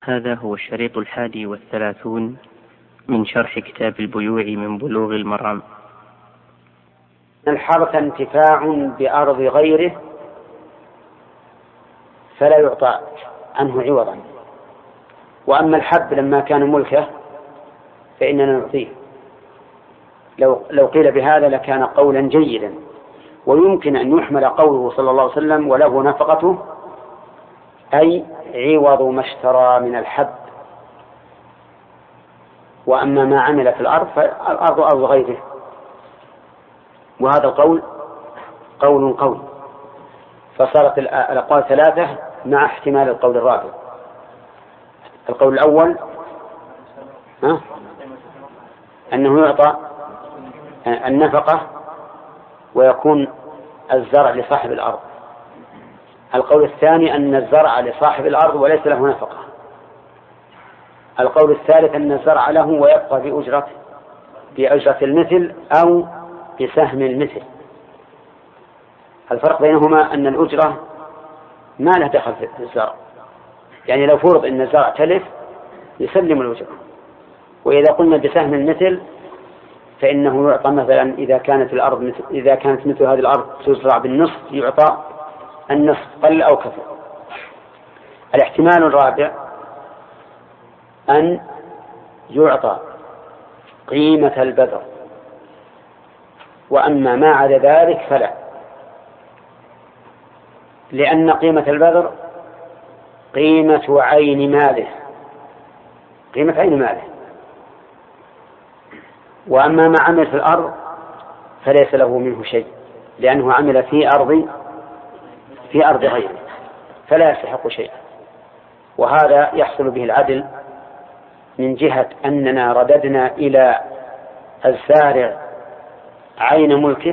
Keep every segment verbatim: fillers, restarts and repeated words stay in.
هذا هو الشريط الحادي والثلاثون من شرح كتاب البيوع من بلوغ المرام. الحرث انتفاع بأرض غيره فلا يعطى عنه عوضا، وأما الحب لما كان ملكه فإننا نعطيه. لو, لو قيل بهذا لكان قولا جيدا، ويمكن أن يحمل قوله صلى الله عليه وسلم وله نفقته أي عوض ما اشترى من الحب، وأما ما عمل في الأرض فالأرض أرض غيره. وهذا القول قول قوي، فصارت الأقوال ثلاثة مع احتمال القول الرابع. القول الأول ها؟ أنه يعطى النفقة ويكون الزرع لصاحب الأرض. القول الثاني أن الزرع لصاحب الأرض وليس له نفقة. القول الثالث أن الزرع له ويبقى بأجرة بأجرة المثل أو بسهم المثل. الفرق بينهما أن الأجرة ما له دخل في الزرع، يعني لو فرض أن الزرع تلف يسلم الأجرة، وإذا قلنا بسهم المثل فإنه يعطى مثلا إذا كانت الأرض مثل إذا كانت مثل هذه الأرض تزرع بالنصف يعطى النصف قل أو كثر. الاحتمال الرابع أن يعطى قيمة البذر، وأما ما عدا ذلك فلا، لأن قيمة البذر قيمة عين ماله قيمة عين ماله وأما ما عمل في الأرض فليس له منه شيء، لأنه عمل في أرض في أرض غيره فلا يستحق شيئا. وهذا يحصل به العدل من جهة أننا رددنا إلى الزارع عين ملكه،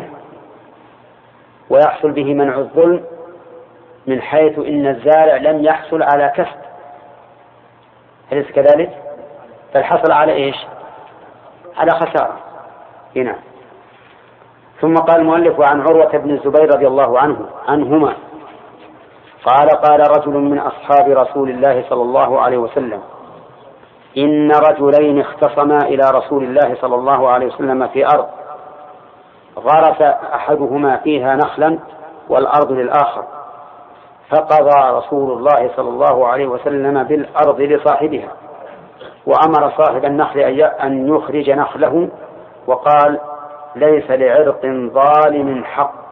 ويحصل به منع الظلم من حيث إن الزارع لم يحصل على كسب، أليس كذلك؟ فالحصل على إيش؟ على خسارة هنا. ثم قال المؤلف: وعن عروة بن الزبير رضي الله عنه عنهما قال: قال رجل من أصحاب رسول الله صلى الله عليه وسلم: إن رجلين اختصما إلى رسول الله صلى الله عليه وسلم في أرض غرس أحدهما فيها نخلا والأرض للآخر، فقضى رسول الله صلى الله عليه وسلم بالأرض لصاحبها، وأمر صاحب النخل أن يخرج نخله، وقال: ليس لعرق ظالم حق.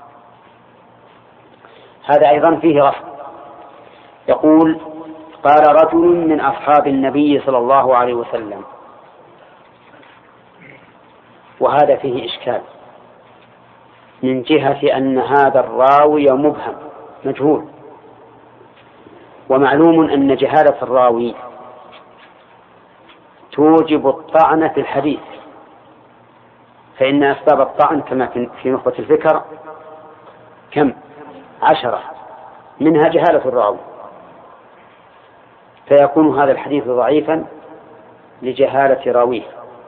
هذا أيضا فيه رفض. يقول: قال رجل من أصحاب النبي صلى الله عليه وسلم، وهذا فيه إشكال من جهة أن هذا الراوي مبهم مجهول، ومعلوم أن جهالة الراوي توجب الطعن في الحديث، فإن أسباب الطعن كما في نخبة الفكر كم عشرة، منها جهالة الراوي، فيكون هذا الحديث ضعيفا لجهالة راويه.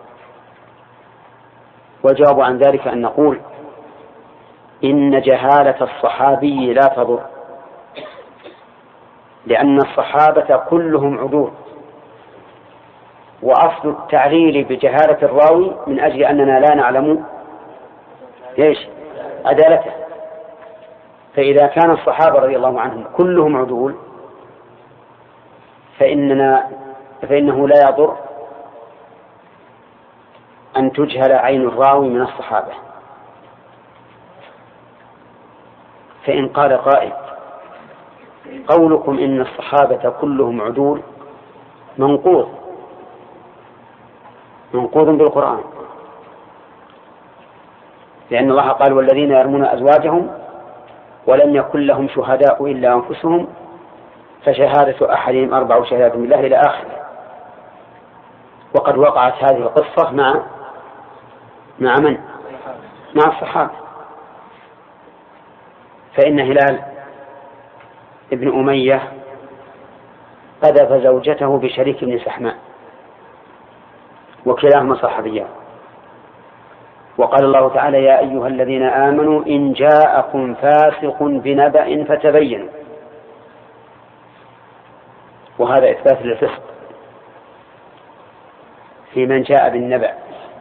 والجواب عن ذلك أن نقول: إن جهالة الصحابي لا تضر، لأن الصحابة كلهم عدول، وأصل التعليل بجهالة الراوي من أجل أننا لا نعلم إيش عدالته. فإذا كان الصحابة رضي الله عنهم كلهم عدول فإننا فإنه لا يضر أن تجهل عين الراوي من الصحابة. فإن قال قائل: قولكم إن الصحابة كلهم عدول منقوض منقوض بالقرآن، لأن الله قال: والذين يرمون أزواجهم ولم يكن لهم شهداء إلا أنفسهم فشهادة أحدهم أربع شهادات بالله إلى آخره. وقد وقعت هذه القصة مع مع من؟ مع الصحابة. فإن هلال ابن أمية قذف زوجته بشريك بن سحماء، وكلاهما صحابيان، وقال الله تعالى: يا أيها الذين آمنوا إن جاءكم فاسق بنبأ فتبينوا. وهذا إثبات للفسق في من جاء بالنبأ.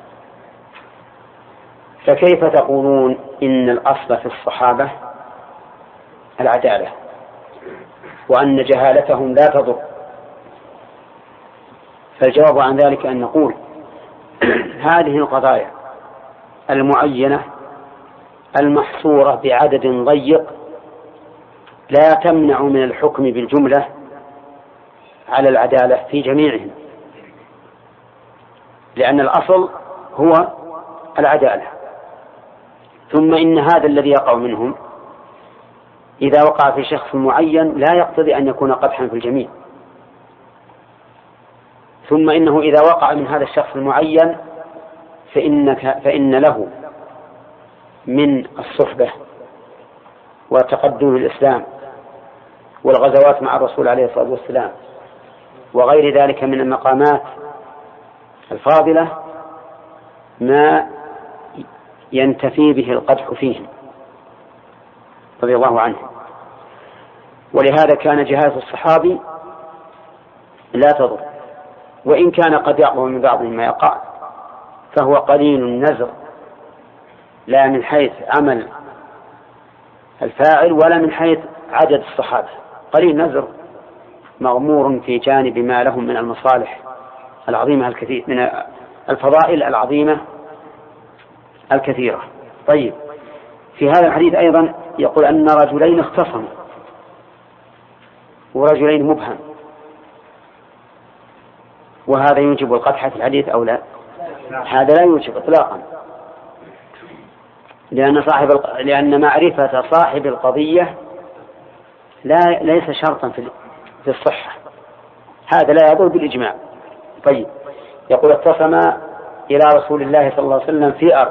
فكيف تقولون إن الأصل في الصحابة العدالة وأن جهالتهم لا تضر؟ فالجواب عن ذلك أن نقول هذه القضايا المعينة المحصورة بعدد ضيق لا تمنع من الحكم بالجملة على العدالة في جميعهم، لأن الأصل هو العدالة. ثم إن هذا الذي يقع منهم إذا وقع في شخص معين لا يقتضي أن يكون قدحا في الجميع. ثم إنه إذا وقع من هذا الشخص المعين فإنك فإن له من الصحبة وتقدم الإسلام والغزوات مع الرسول عليه الصلاة والسلام وغير ذلك من المقامات الفاضلة ما ينتفي به القدح فيهم رضي الله عنه. ولهذا كان جهاز الصحابي لا تضر، وإن كان قد يقع من بعضهم ما يقع فهو قليل النزر، لا من حيث عمل الفاعل ولا من حيث عدد الصحابة، قليل نزر مغمور في جانب ما لهم من المصالح العظيمة الكثير، من الفضائل العظيمة الكثيرة. طيب، في هذا الحديث أيضا يقول أن رجلين اختصموا ورجلين مبهم، وهذا يوجب القدح في الحديث أو لا؟ هذا لا يوجب إطلاقا، لأن صاحب لأن معرفة صاحب القضية لا ليس شرطا في الصحة، هذا لا يضر بالإجماع. طيب، يقول اختصم إلى رسول الله صلى الله عليه وسلم في أرض،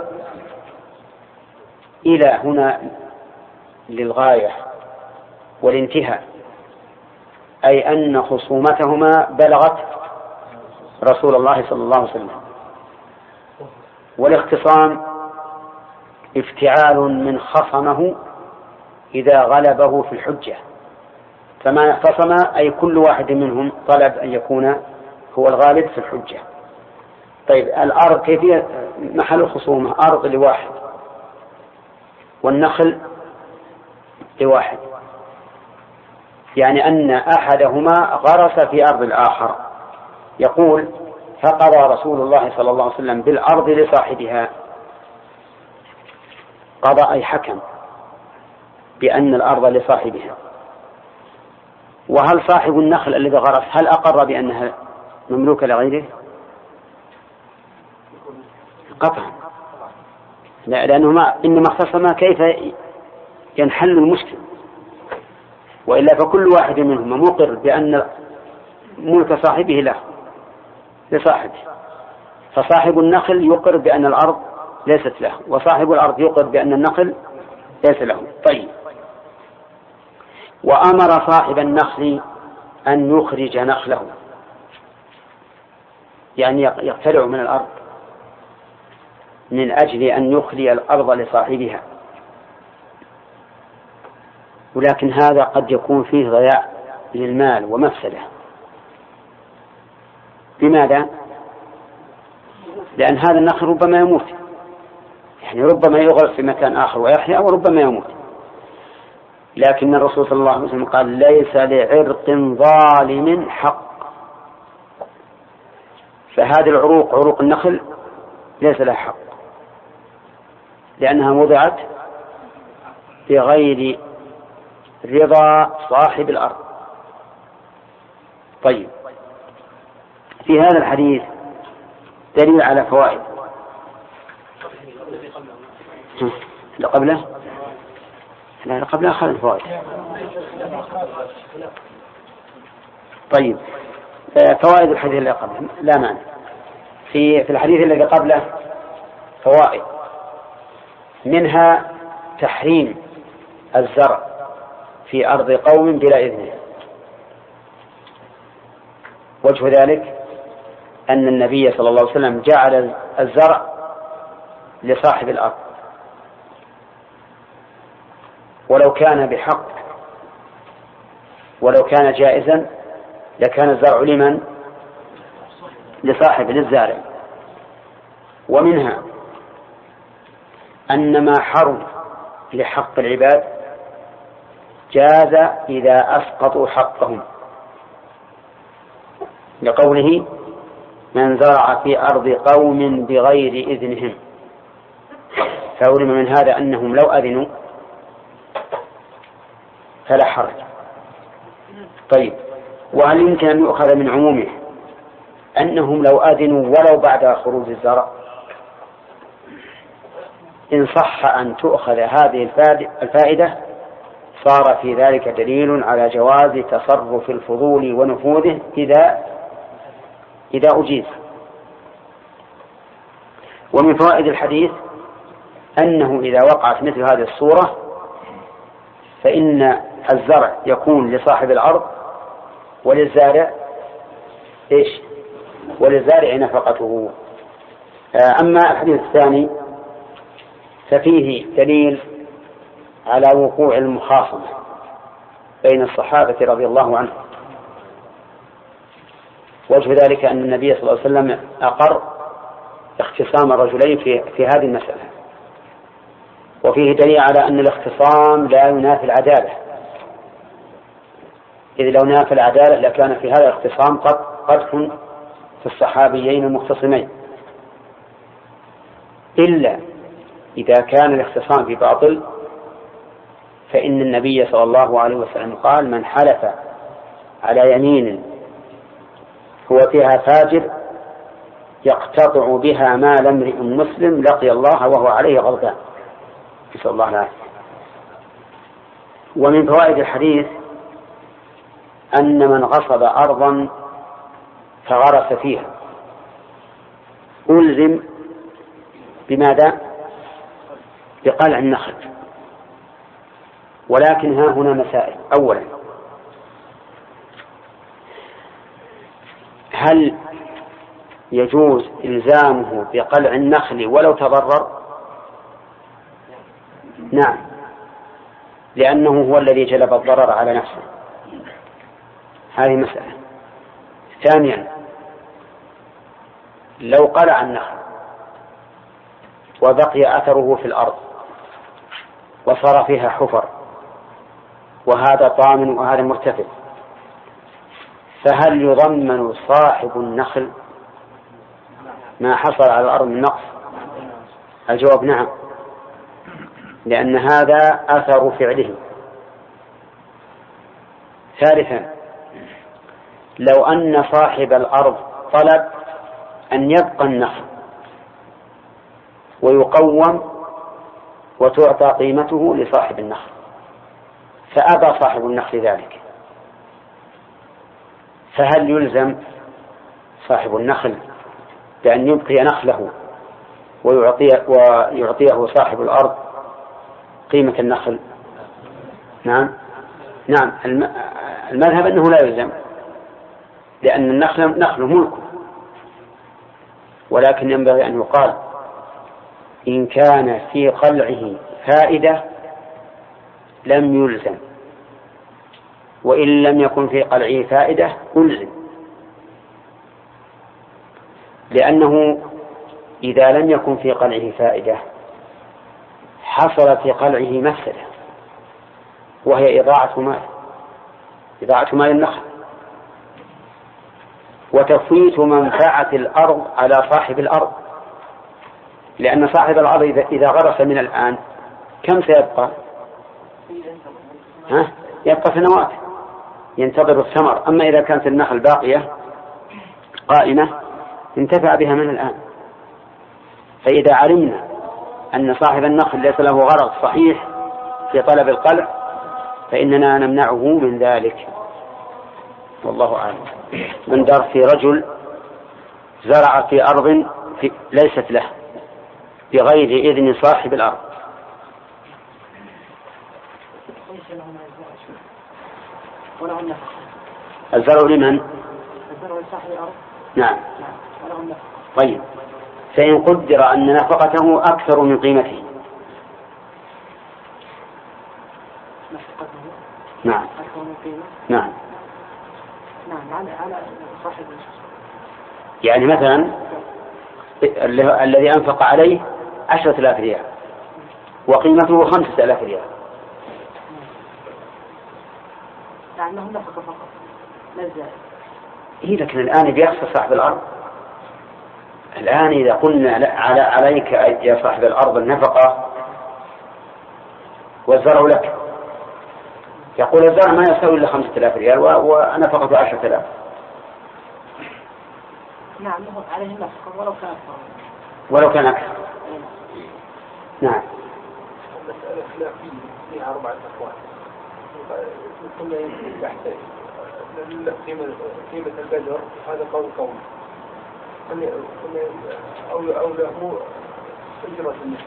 إلى هنا للغاية والانتهاء، أي أن خصومتهما بلغت رسول الله صلى الله عليه وسلم. والاختصام افتعال من خصمه إذا غلبه في الحجة، فما اختصم أي كل واحد منهم طلب أن يكون هو الغالب في الحجة. طيب، الأرض كيفية محل الخصومة؟ أرض لواحد والنخل لواحد، يعني أن أحدهما غرس في أرض الآخر. يقول فقضى رسول الله صلى الله عليه وسلم بالأرض لصاحبها، قضى أي حكم بأن الأرض لصاحبها. وهل صاحب النخل الذي غرس هل أقر بأنها مملوكة لغيره؟ قطعا، لأنهما إنما اختصما كيف ينحل المشكل، وإلا فكل واحد منهما مقر بأن ملك صاحبه له لصاحبه، فصاحب النخل يقر بأن الأرض ليست له، وصاحب الأرض يقر بأن النخل ليس له. طيب، وأمر صاحب النخل أن يخرج نخله، يعني يقتلع من الأرض من أجل أن يخلي الأرض لصاحبها، ولكن هذا قد يكون فيه ضياع للمال ومفسدة. لماذا؟ لأن هذا النخل ربما يموت، يعني ربما يغرس في مكان آخر ويحيا وربما يموت. لكن الرسول صلى الله عليه وسلم قال ليس لعرق ظالم حق، فهذه العروق عروق النخل ليس لها حق، لأنها وضعت بغير رضا صاحب الأرض. طيب، في هذا الحديث دليل على فوائد. لا قبله لا قبله أخذ الفوائد. طيب، فوائد الحديث اللي قبله لا مانع. في في الحديث الذي قبله فوائد، منها تحريم الزرع في أرض قوم بلا إذنه. وجه ذلك أن النبي صلى الله عليه وسلم جعل الزرع لصاحب الأرض، ولو كان بحق ولو كان جائزا لكان الزرع لمن؟ لصاحب للزارع. ومنها أن ما حرم لحق العباد جاز إذا أسقطوا حقهم، لقوله من زرع في أرض قوم بغير إذنهم، فعلم من هذا أنهم لو أذنوا فلا حرج. طيب، وهل يمكن أن يؤخذ من عمومه أنهم لو أذنوا ولو بعد خروج الزرع؟ إن صح أن تؤخذ هذه الفائدة صار في ذلك دليل على جواز تصرف الفضول ونفوذه إذا إذا أجيز. ومن فوائد الحديث أنه إذا وقعت مثل هذه الصورة فإن الزرع يكون لصاحب الأرض وللزارع إيش؟ وللزارع نفقته. أما الحديث الثاني ففيه دليل على وقوع المخاصمة بين الصحابة رضي الله عنهم. وجه ذلك أن النبي صلى الله عليه وسلم أقر اختصام الرجلين في, في هذه المسألة، وفيه دليل على أن الاختصام لا ينافي العدالة، إذ لو نافى العدالة لكان في هذا الاختصام قدح في الصحابيين المختصمين، إلا إذا كان الاختصام في باطل فإن النبي صلى الله عليه وسلم قال من حلف على يمين هو فيها فاجر يقتطع بها مال امرئ مسلم لقي الله وهو عليه غضبان، نسأل الله العافية. ومن فوائد الحديث أن من غصب أرضا فغرس فيها ألزم بماذا؟ بقلع النخل. ولكن ها هنا مسائل. أولا، هل يجوز إلزامه بقلع النخل ولو تضرر؟ نعم، لأنه هو الذي جلب الضرر على نفسه. هذه مسألة. ثانيا، لو قلع النخل وبقي أثره في الأرض وصار فيها حفر وهذا طامن وهذا مرتفع، فهل يضمن صاحب النخل ما حصل على الأرض من نقص؟ الجواب نعم، لأن هذا أثر فعله. ثالثا، لو أن صاحب الأرض طلب أن يبقى النخل ويقوم وتعطى قيمته لصاحب النخل فأبى صاحب النخل ذلك، فهل يلزم صاحب النخل بأن يبقي نخله ويعطيه, ويعطيه صاحب الأرض قيمة النخل؟ نعم نعم المذهب أنه لا يلزم، لأن النخل نخل ملكه، ولكن ينبغي أن يقال إن كان في قلعه فائدة لم يلزم، وإن لم يكن في قلعه فائدة ألزم، لأنه إذا لم يكن في قلعه فائدة حصل في قلعه مفسدة وهي إضاعة مال إضاعة مال النخل وتفويت منفعة الأرض على صاحب الأرض، لأن صاحب الأرض إذا غرس من الآن كم سيبقى؟ ها؟ يبقى سنوات ينتظر الثمر. أما إذا كانت النخل باقية قائمة انتفع بها من الآن. فإذا علمنا أن صاحب النخل ليس له غرض صحيح في طلب القلع فإننا نمنعه من ذلك، والله أعلم. من دار في رجل زرع في أرض في ليست له بغير إذن صاحب الأرض، الزرع لمن؟ الزرع لصاحب الأرض. نعم. طيب، فإن قدر أن نفقته أكثر من قيمته. نفقته نعم أكثر من قيمة. نعم نعم يعني على صاحب. يعني مثلا الذي أنفق عليه عشرة آلاف ريال وقيمته خمسة آلاف ريال. يعني هم نفقة فقط لا زائد. إيه لكن الآن بيخسر صاحب الأرض. الآن إذا قلنا على عليك يا صاحب الأرض النفقة والزرع لك، يقول الزرع ما يساوي إلا خمسة آلاف ريال ونفقته عشرة آلاف. نعم عليه النفقة ولو كان أكثر. ولو كان أكثر. نعم. المسألة خلافية فيها أربعة أقوال. كنا تحت قيمة قيمة البذر هذا قول قوي. أو أو له أجرة النفس.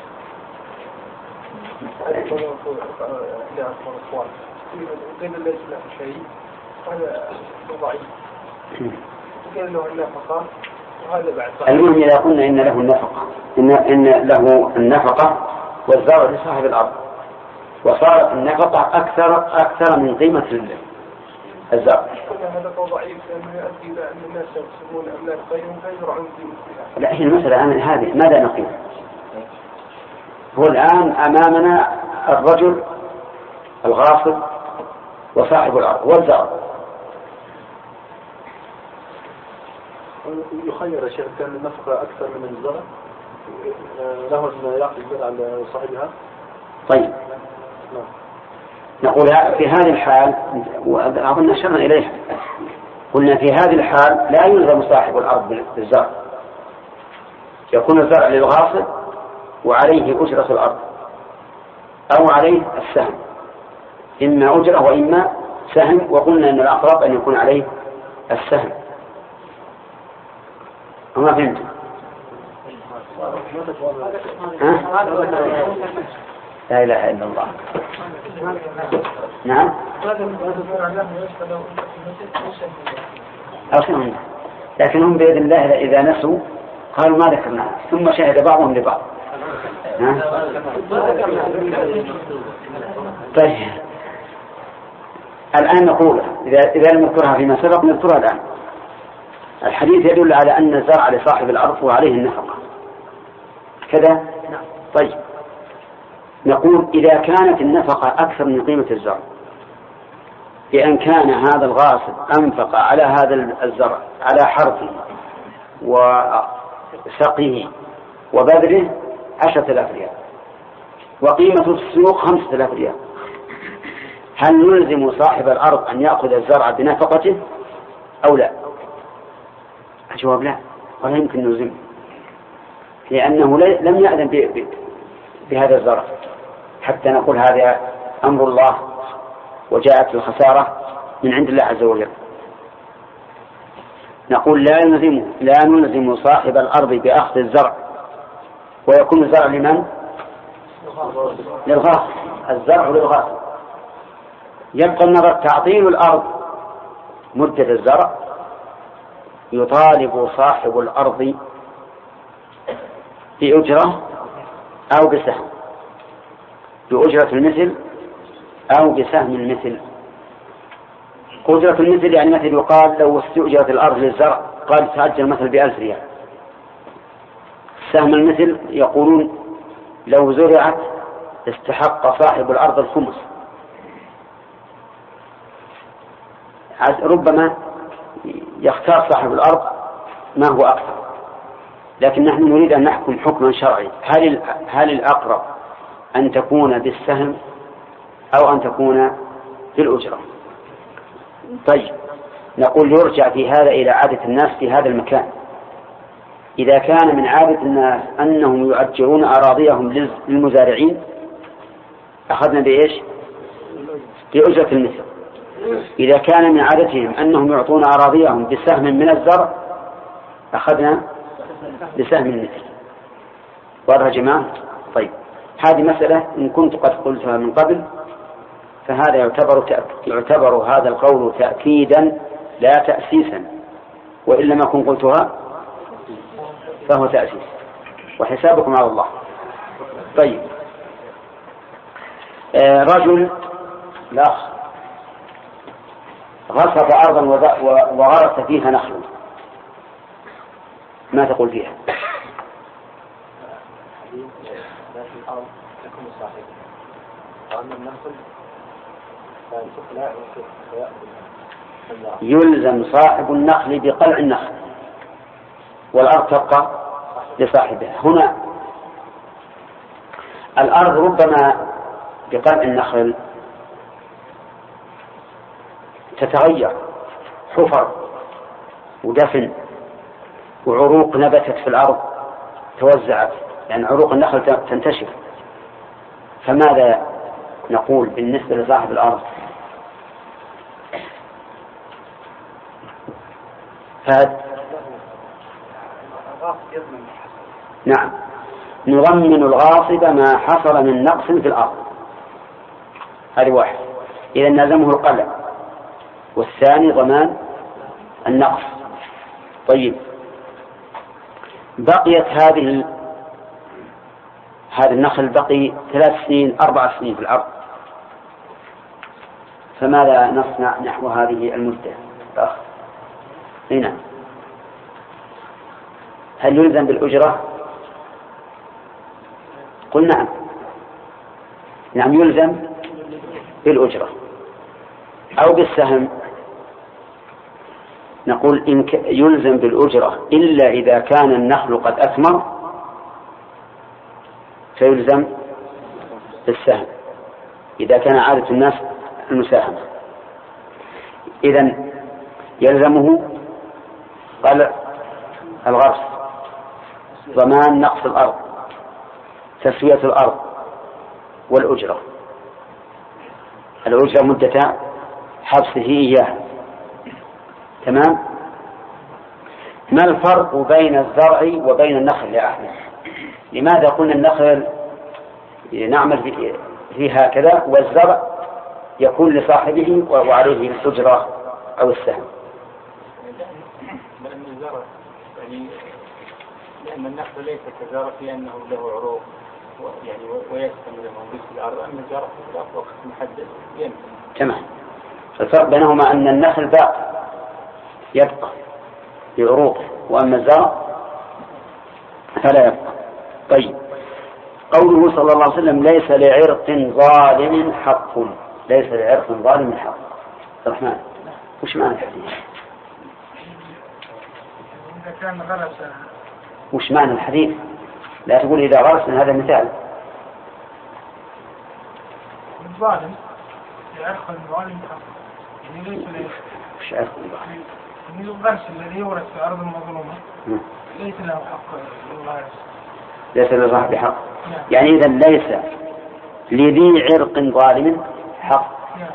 هذا قول إحدى أقوال أقوال. قيل ليس له شيء هذا ضعيف. وقيل له النفقة وهذا بعد. المهم إذا قلنا إن له النفقة إن إن له النفقة والزرع لصاحب الأرض وصارت النفقة أكثر أكثر من قيمة الزرع. هذا قول ضعيف لأنه يؤدي إلى أن الناس يقسمون أملاك غيرهم فيزرعون في مثلها. لا هي المسألة الآن هذه ماذا نقول؟ هو الآن أمامنا الرجل الغاصب وصاحب الأرض والزرع. يخير الشيخ كان النفقة أكثر من الزرع له أن يعطي الزرع على صاحبها. طيب نقول في هذه الحال وأظن أشرنا إليها قلنا في هذه الحال لا يلزم صاحب الأرض بالزرع، يكون الزرع للغاصب وعليه أجرة الأرض أو عليه السهم، إما أجرة وإما سهم، وقلنا أن الأقرب أن يكون عليه السهم. وما فهمت؟ لا إله إلا الله. نعم أصلاً، لكن هم بإذن الله إذا نسوا قالوا ما ذكرنا ثم شهد بعضهم لبعض. طيب الآن نقول إذا إذا لم نذكرها فيما سبق نذكرها الآن. الحديث يدل على أن الزرع لصاحب الأرض وعليه النفقة كذا. طيب نقول إذا كانت النفقة أكثر من قيمة الزرع بأن كان هذا الغاصب أنفق على هذا الزرع على حرثه وسقيه وبذره عشرة آلاف ريال وقيمة السوق خمسة آلاف ريال، هل نلزم صاحب الأرض أن يأخذ الزرع بنفقته أو لا؟ الجواب لا، ولا يمكن نلزمه، لأنه لم يأذن بهذا الزرع حتى نقول هذا أمر الله وجاءت الخسارة من عند الله عز وجل. نقول لا نلزم لا نلزم صاحب الأرض بأخذ الزرع، ويكون الزرع لمن؟ للغاصب، الزرع للغاصب. يبقى النظر تعطيل الأرض مدة الزرع، يطالب صاحب الأرض بأجرة أو بسهم، بأجرة المثل أو بسهم المثل. أجرة المثل يعني مثل يقال لو استؤجرت الأرض للزرع قال تأجر مثل بألف ريال. سهم المثل يقولون لو زرعت استحق صاحب الأرض الخمس. ربما يختار صاحب الأرض ما هو أكثر، لكن نحن نريد أن نحكم حكما شرعي. هل هل الأقرب أن تكون بالسهم أو أن تكون بالأجرة؟ طيب نقول يرجع في هذا إلى عادة الناس في هذا المكان. إذا كان من عادة الناس أنهم يؤجرون أراضيهم للمزارعين أخذنا بإيش؟ بأجرة المثل. إذا كان من عادتهم أنهم يعطون أراضيهم بسهم من الزرع أخذنا بسهم المثل. واضح يا جماعة؟ طيب هذه مسألة إن كنت قد قلتها من قبل فهذا يعتبر يعتبر هذا القول تأكيدا لا تأسيسا، وإن لم أكن قلتها فهو تأسيس، وحسابكم على الله. طيب آه رجل لا غصب أرضا وغرس فيها نخل، ما تقول فيها؟ الأرض يكون صاحبه، وأما النخل فالسفلاء ويأكل. يلزم صاحب النخل بقلع النخل والأرض تبقى لصاحبها. هنا الأرض ربما بقلع النخل تتغير، حفر ودفن وعروق نبتت في الأرض توزعت، يعني عروق النخل تنتشر، فماذا نقول بالنسبة لصاحب الأرض؟ فهد نعم، نضمن الغاصب ما حصل من نقص في الأرض، هذه واحد، إذا نلزمه القلع، والثاني ضمان النقص. طيب، بقيت هذه هذا النخل بقي ثلاث سنين أربع سنين في الأرض، فماذا نصنع نحو هذه المدة؟ الأخ هنا هل يلزم بالأجرة؟ قل نعم، نعم يلزم بالأجرة أو بالسهم. نقول إن يلزم بالأجرة إلا إذا كان النخل قد أثمر فيلزم بالسهم، إذا كان عادة الناس المساهمة. إذن يلزمه قلع الغرس، ضمان نقص الأرض، تسوية الأرض، والأجرة. الأجرة مدة حبسه إياه. تمام. ما الفرق بين الزرع وبين النخل يا أحمد؟ لماذا قلنا النخل نعمل فيه هكذا والزرع يكون لصاحبه وعليه الأجرة أو السهم؟ لأن الزرع يعني لأن النخل ليس كزرع في أنه له عروق يعني ويستمر موجود في الأرض، أما الزرع في وقت محدد ينتهي. تمام. الفرق بينهما أن النخل باقي يبقى بعروقه، وأما الزرع فلا يبقى. طيب، قوله صلى الله عليه وسلم ليس لعرق ظالم حق، ليس لعرق ظالم حق. الرحمن وش معنى الحديث؟ إذا كان غرس. وش معنى الحديث؟ لا تقول إذا غرس، من هذا مثال. الظالم لعرق ظالم حق، يعني ليس له. وش عرق ظالم؟ يعني الغرس الذي يورث في أرض مظلومة ليس له حق الغرس، ليس للصاحب حق. يعني إذا ليس لذي عرق ظالم حق.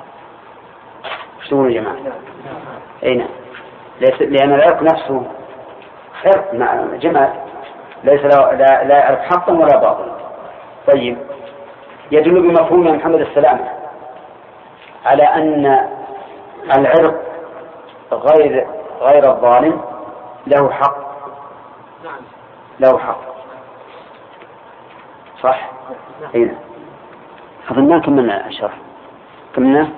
شو يا جماعة؟ أين؟ ليس، لأن العرق نفسه عرق مع جمال، ليس لا لا, لا يعرف حقا ولا باطلا. طيب، يدل بمفهوم يا محمد السلام على أن العرق غير غير الظالم له حق، له حق، صح؟ أين؟ أظن كملنا الشرح، كملنا؟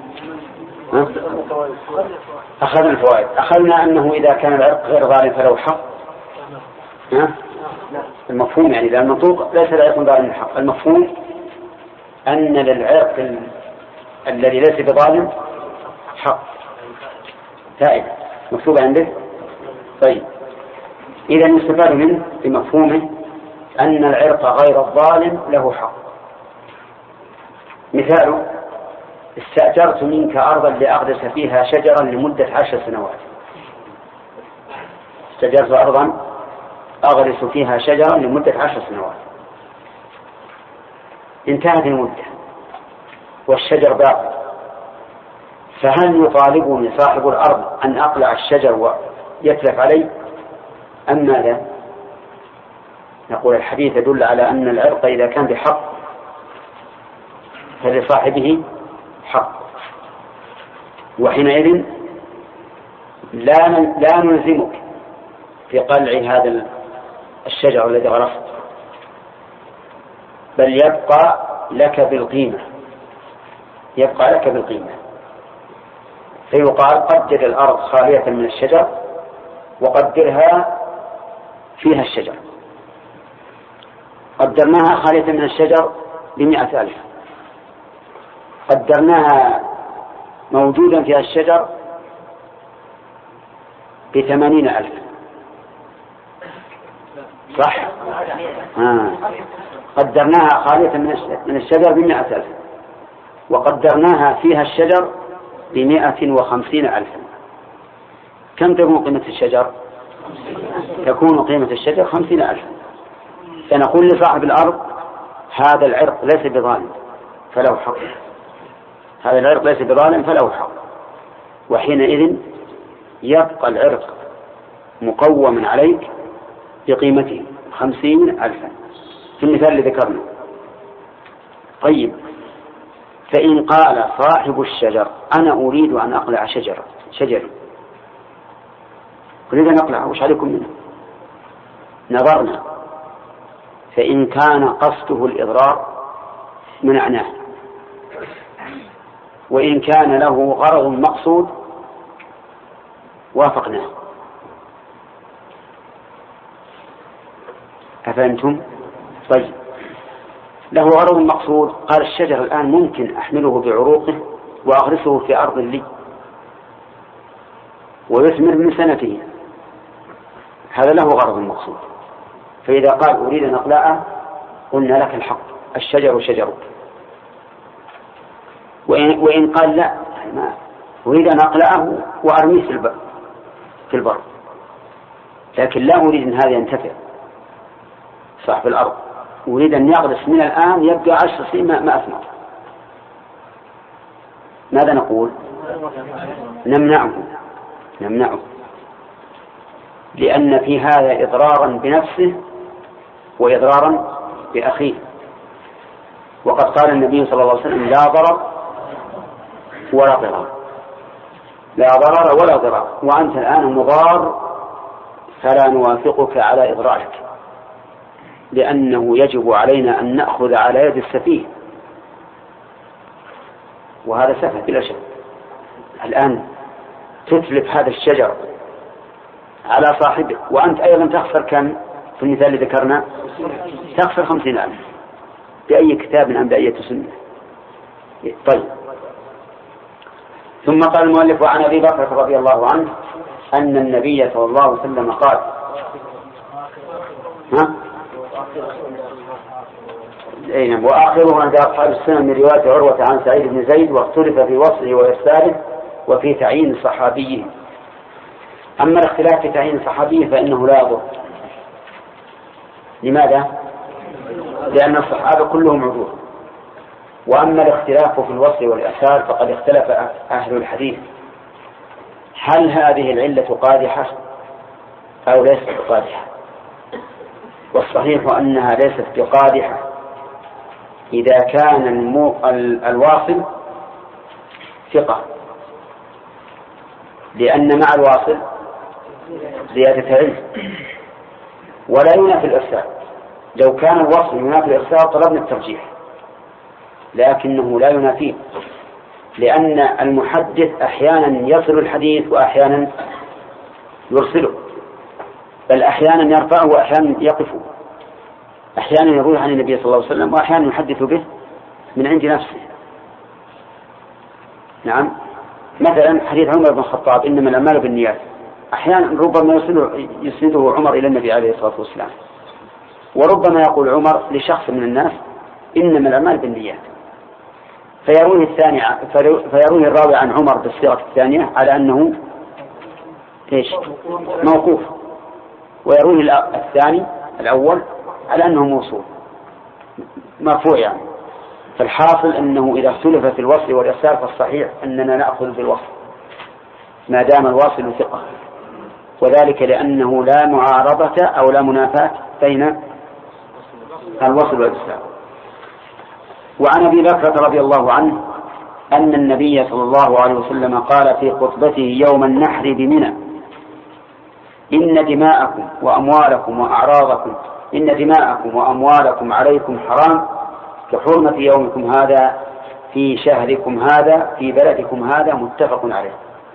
أخذنا الفوائد، أخذنا أنه إذا كان العرق غير ظالم فله حق. ها؟ المفهوم يعني إذا المنطوق ليس العرق ظالم حق، المفهوم أن للعرق ال... الذي ليس بظالم حق. فائدة مكتوبة عندك. طيب، إذا نستفاد منه بمفهومه أن العرق غير الظالم له حق. مثال: استأجرت منك أرضا لأغرس فيها شجرا لمدة عشر سنوات. استأجرت أرضا أغرس فيها شجرا لمدة عشر سنوات، انتهت المدة والشجر باقي، فهل يطالبني صاحب الأرض أن أقلع الشجر ويتلف علي أم ماذا؟ نقول الحديث يدل على أن العرق إذا كان بحق فلصاحبه حق، وحينئذ لا لا نلزمك في قلع هذا الشجر الذي غرست، بل يبقى لك بالقيمة، يبقى لك بالقيمة. فيقال قدر الأرض خالية من الشجر وقدرها فيها الشجر. قدرناها خالية من الشجر بمئة ألف، قدرناها موجودا فيها الشجر بثمانين ألف، صح؟ آه. قدرناها خالية من الشجر بمئة ألف وقدرناها فيها الشجر بمئة وخمسين ألفا. كم تكون قيمة الشجر؟ تكون قيمة الشجر خمسين ألفا. فنقول لصاحب الأرض هذا العرق ليس بظالم فله حق، هذا العرق ليس بظالم فله حق، وحينئذ يبقى العرق مقوما عليك بقيمته خمسين ألفا في المثال اللي ذكرنا. طيب، فإن قال صاحب الشجر أنا أريد أن أقلع شجرة شجري أريد أن أقلع، وش عليكم منه؟ نظرنا، فإن كان قصده الإضرار منعناه، وإن كان له غرض مقصود وافقناه. أفهمتم؟ طيب، له غرض مقصود، قال الشجر الآن ممكن أحمله بعروقه وأغرسه في أرض لي ويثمر من سنته، هذا له غرض مقصود. فإذا قال أريد أن أقلعه قلنا لك الحق، الشجر شجرك. وإن, وإن قال لا، ما أريد أن أقلعه وأرميه في البر في البر لكن لا أريد أن هذا ينتفع، صاحب الأرض أريد أن يغرس من الآن يبقى عشر سنين ما أثمر، ماذا نقول؟ نمنعه نمنعه لأن في هذا إضرارا بنفسه وإضرارا بأخيه. وقد قال النبي صلى الله عليه وسلم لا ضرر ولا ضرار، لا ضرر ولا ضرار، وأنت الآن مضار فلا نوافقك على إضرارك، لأنه يجب علينا أن نأخذ على يد السفيه، وهذا سفه بلا شك. الآن تتلف هذا الشجر على صاحبه وأنت أيضا تخسر كم في المثال اللي ذكرنا؟ تخسر خمسين ألف بأي كتاب أم بأي سنة. طيب، ثم قال المؤلف وعن أبي بكر رضي الله عنه أن النبي صلى الله عليه وسلم قال ها؟ أين وآخره عند أصحاب السنة من رواية عروة عن سعيد بن زيد، واختلف في وصله وإرساله وفي تعيين صحابيه. أما الاختلاف في تعيين صحابيه فإنه لا يضر. لماذا؟ لأن الصحابة كلهم عدول. وأما الاختلاف في الوصل والإرسال فقد اختلف أهل الحديث هل هذه العلة قادحة أو ليست قادحة، والصحيح أنها ليست بقادحة إذا كان المو... الواصل ثقة، لأن مع الواصل زيادة علم ولا ينافي الإرسال. لو كان الوصل ينافي الإرسال طلبنا الترجيح، لكنه لا ينافيه، لأن المحدث أحيانا يصل الحديث وأحيانا يرسله، بل أحيانا يرفعه وأحيانا يقفه، أحيانا يروي عن النبي صلى الله عليه وسلم وأحيانا يحدث به من عند نفسه. نعم، مثلا حديث عمر بن الخطاب إنما الأعمال بالنيات، أحيانا ربما يسنده عمر إلى النبي عليه الصلاة والسلام، وربما يقول عمر لشخص من الناس إنما الأعمال بالنيات، فيرويه الثاني فيرويه الراوي عن عمر بالصيغة الثانية على أنه إيش؟ موقوف، ويرويه الثاني الأول على أنه موصول مرفوع يعني. فالحاصل أنه إذا اختلف في الوصل والإرسال فالصحيح أننا نأخذ بالوصل ما دام الواصل ثقة، وذلك لأنه لا معارضة أو لا منافاة بين الوصل والإرسال. وعن أبي بكر رضي الله عنه أن النبي صلى الله عليه وسلم قال في خطبته يوم النحر بمنى إن دماءكم وأموالكم وأعراضكم إن دماءكم وأموالكم عليكم حرام كحرمة يومكم هذا في شهركم هذا في بلدكم هذا، متفق عليه.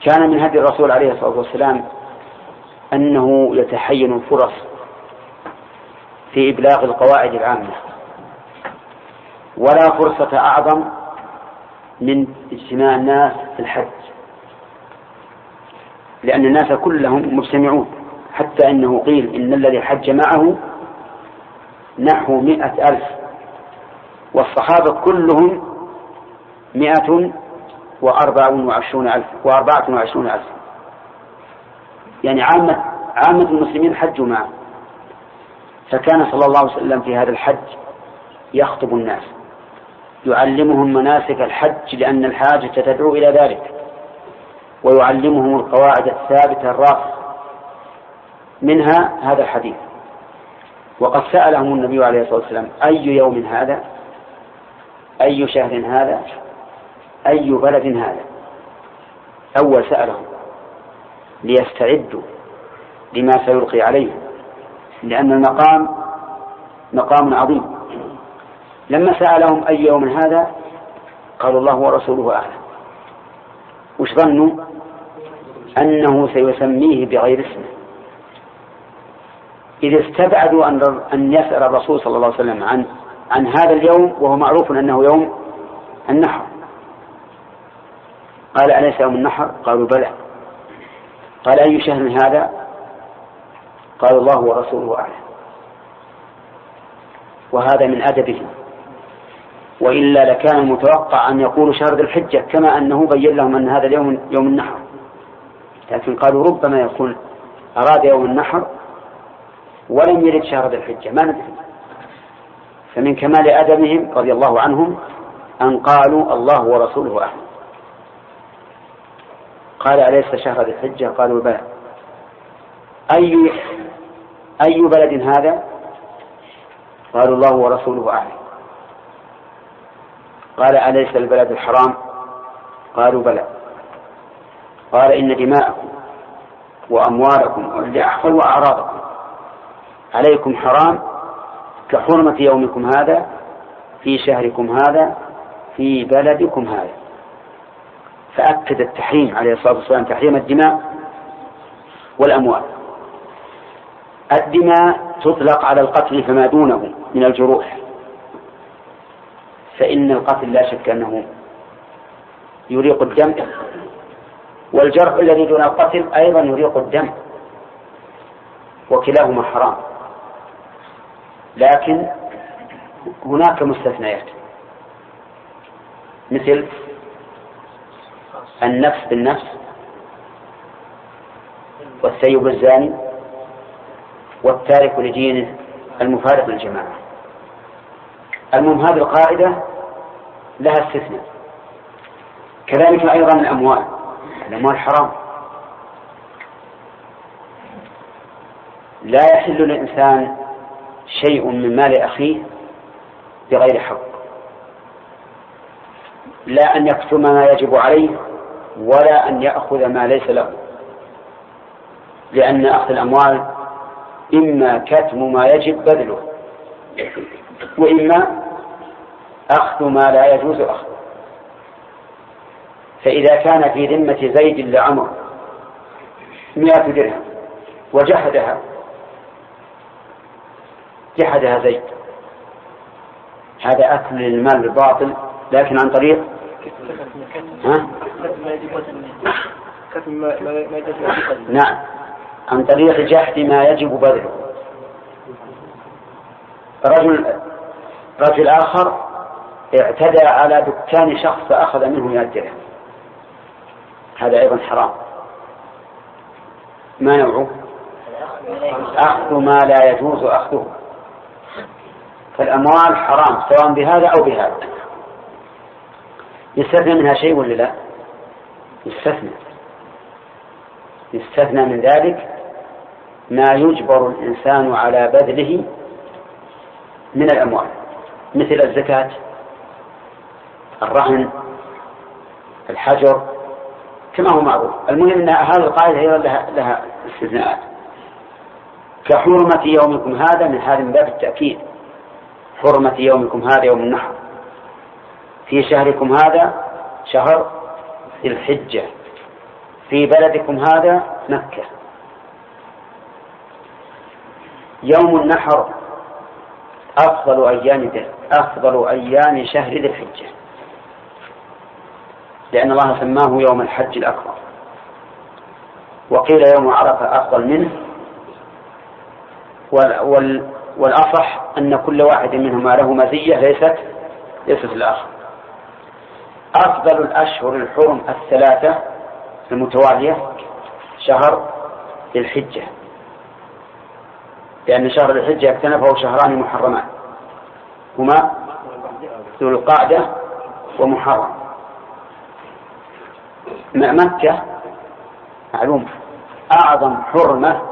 كان من هدي الرسول عليه الصلاة والسلام أنه يتحين الفرص في إبلاغ القواعد العامة، ولا فرصة أعظم من اجتماع الناس في الحج، لأن الناس كلهم مجتمعون، حتى إنه قيل إن الذي حج معه نحو مئة ألف، والصحابة كلهم مئة وأربع وعشرون ألف وأربعة وعشرون ألف، يعني عامة عامة المسلمين حجوا معه. فكان صلى الله عليه وسلم في هذا الحج يخطب الناس يعلمهم مناسك الحج، لأن الحاجة تدعو إلى ذلك، ويعلمهم القواعد الثابتة الراسخة، منها هذا الحديث. وقد سألهم النبي عليه الصلاة والسلام أي يوم هذا، أي شهر هذا، أي بلد هذا. أول سألهم ليستعدوا لما سيلقي عليهم، لأن المقام مقام عظيم. لما سألهم أي يوم هذا قالوا الله ورسوله أعلم. وش ظنوا؟ أنه سيسميه بغير اسمه، إذ استبعدوا أن يسأل الرسول صلى الله عليه وسلم عن عن هذا اليوم وهو معروف أنه يوم النحر. قال أليس يوم النحر؟ قالوا بلى. قال أي شهر هذا؟ قال الله ورسوله أعلم. وهذا من أدبهم، وإلا لكان المتوقع أن يقولوا شهر ذي الحجة، كما أنه بين لهم أن هذا اليوم يوم النحر، لكن قالوا ربما يكون أراد يوم النحر ولم يرد شهر ذي الحجة، ما ندري. فمن كمال أدبهم رضي الله عنهم أن قالوا الله ورسوله أعلم. قال أليس شهر ذي الحجة؟ قالوا بلى. أي أي بلد هذا؟ قالوا الله ورسوله أعلم. قال أليس البلد الحرام؟ قالوا بلى. قال إن دماءكم وأموالكم وأعراضكم عليكم حرام كحرمة يومكم هذا في شهركم هذا في بلدكم هذا. فأكد التحريم عليه الصلاة والسلام تحريم الدماء والأموال. الدماء تطلق على القتل فما دونه من الجروح، فإن القتل لا شك أنه يريق الدم، والجرح الذي دون القتل أيضا يريق الدم، وكلاهما حرام. لكن هناك مستثنيات، مثل النفس بالنفس، والثيب الزاني، والتارك لدينه المفارق للجماعة. المهم هذه القاعدة لها استثناء. كذلك أيضا الأموال، الأموال حرام، لا يحل للإنسان شيء من مال أخيه بغير حق، لا أن يكتم ما يجب عليه ولا أن يأخذ ما ليس له، لأن أخذ الأموال إما كتم ما يجب بذله، وإما أخذ ما لا يجوز أخذه. فإذا كان في ذمة زيد لعمر مئة درهم وجحدها جحدها زيد، هذا أكل للمال بالباطل، لكن عن طريق ها؟ نعم، عن طريق جحد ما يجب بذله. رجل رجل آخر اعتدى على دكان شخص فأخذ منه مئة درهم، هذا أيضا حرام. ما نوعه؟ أخذ ما لا يجوز أخذه. فالأموال حرام سواء بهذا أو بهذا. يستثنى منها شيء ولا لا؟ يستثنى يستثنى من ذلك ما يجبر الإنسان على بذله من الأموال، مثل الزكاة، الرهن، الحجر، كما هو معروف. المهم أن هذه القاعدة هي لها, لها استثناءات، كحرمة يومكم هذا، من هذا من باب التأكيد، حرمة يومكم هذا يوم النحر في شهركم هذا شهر ذي الحجة في بلدكم هذا مكة. يوم النحر أفضل أيام أفضل أيام شهر ذي الحجة، لأن الله سماه يوم الحج الأكبر، وقيل يوم عرفة أفضل منه، والأصح أن كل واحد منهما له مزية ليست ليست الآخر. أفضل الأشهر الحرم الثلاثة المتوالية شهر ذي الحجة، لأن شهر ذي الحجة يكتنفه شهران محرمان هما ذو القعدة ومحرم. مكة معلوم أعظم حرمة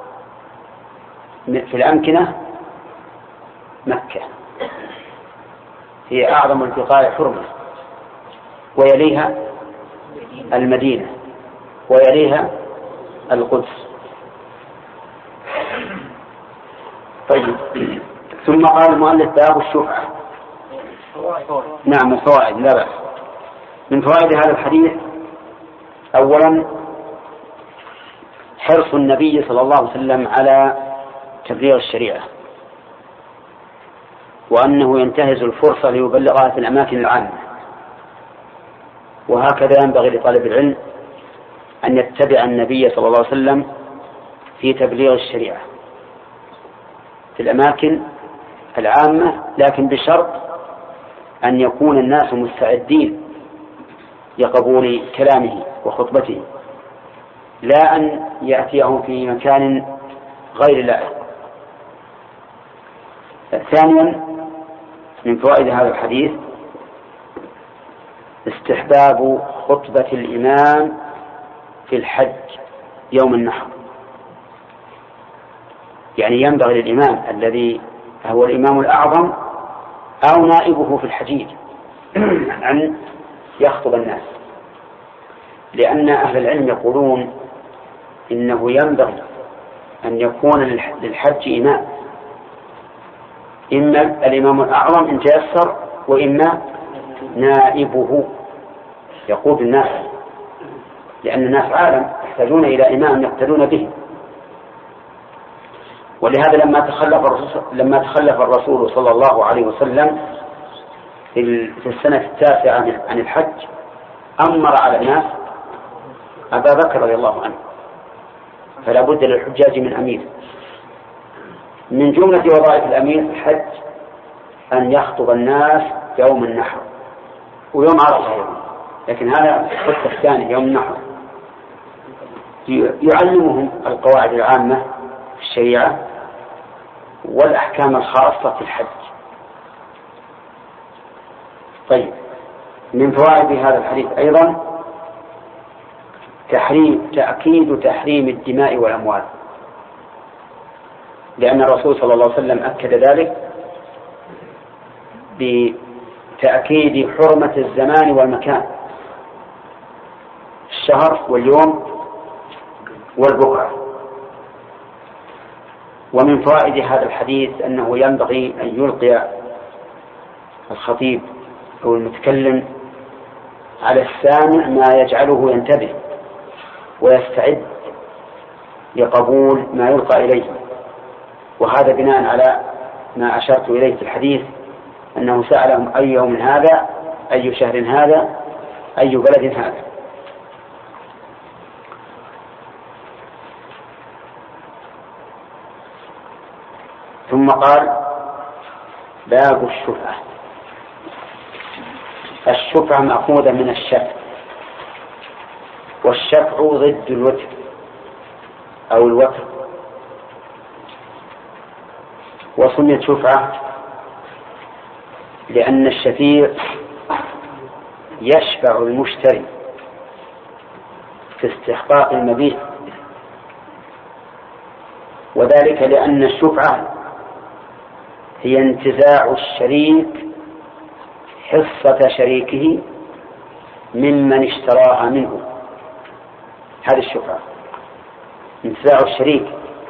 في الأمكنة، مكة هي أعظم البقاع حرمة، ويليها المدينة، ويليها القدس. طيب، ثم قال المؤلف باب الشفعة. نعم الفوائد، لا بأس. من فوائد هذا الحديث أولا حرص النبي صلى الله عليه وسلم على تبليغ الشريعة، وأنه ينتهز الفرصة ليبلغها في الأماكن العامة، وهكذا ينبغي لطالب العلم أن يتبع النبي صلى الله عليه وسلم في تبليغ الشريعة في الأماكن العامة، لكن بشرط أن يكون الناس مستعدين لقبول كلامه وخطبته، لا أن يأتيهم في مكان غير لائق. ثانيا من فوائد هذا الحديث استحباب خطبة الإمام في الحج يوم النحر، يعني ينبغي للإمام الذي هو الإمام الأعظم أو نائبه في الحجيج أن يخطب الناس، لأن أهل العلم يقولون إنه ينبغي أن يكون للحج إمام، إما الإمام الأعظم إن تيسر، وإما نائبه يقود الناس، لأن الناس عالم يحتاجون إلى إمام يقتدون به. ولهذا لما تخلف الرسول, لما تخلف الرسول صلى الله عليه وسلم في السنة التاسعة عن الحج أمر على الناس أبا بكر رضي الله عنه، فلا بد للحجاج من أمير. من جملة وظائف الأمير في الحج أن يخطب الناس يوم النحر ويوم عرفة يوم، لكن هذا الخطبة الثاني يوم النحر يعلمهم القواعد العامة في الشريعة والأحكام الخاصة في الحج. طيب، من فوائد هذا الحديث أيضا تحريم تأكيد تحريم الدماء والأموال، لأن الرسول صلى الله عليه وسلم أكد ذلك بتأكيد حرمة الزمان والمكان، الشهر واليوم والبقعة. ومن فوائد هذا الحديث أنه ينبغي أن يلقي الخطيب أو المتكلم على السامع ما يجعله ينتبه ويستعد لقبول ما يلقى إليه، وهذا بناء على ما أشرت إليه في الحديث أنه سألهم أي يوم هذا، أي شهر هذا، أي بلد هذا. ثم قال باب الشفعة. الشفعة مأخوذة من الشفع، والشفع ضد الوتر أو الوتر، وسميت شفعة لأن الشفيع يشفع المشتري في استحقاق المبيع، وذلك لأن الشفعة هي انتزاع الشريك حصة شريكه ممن اشتراها منه. هذه الشفعة انتزاع الشريك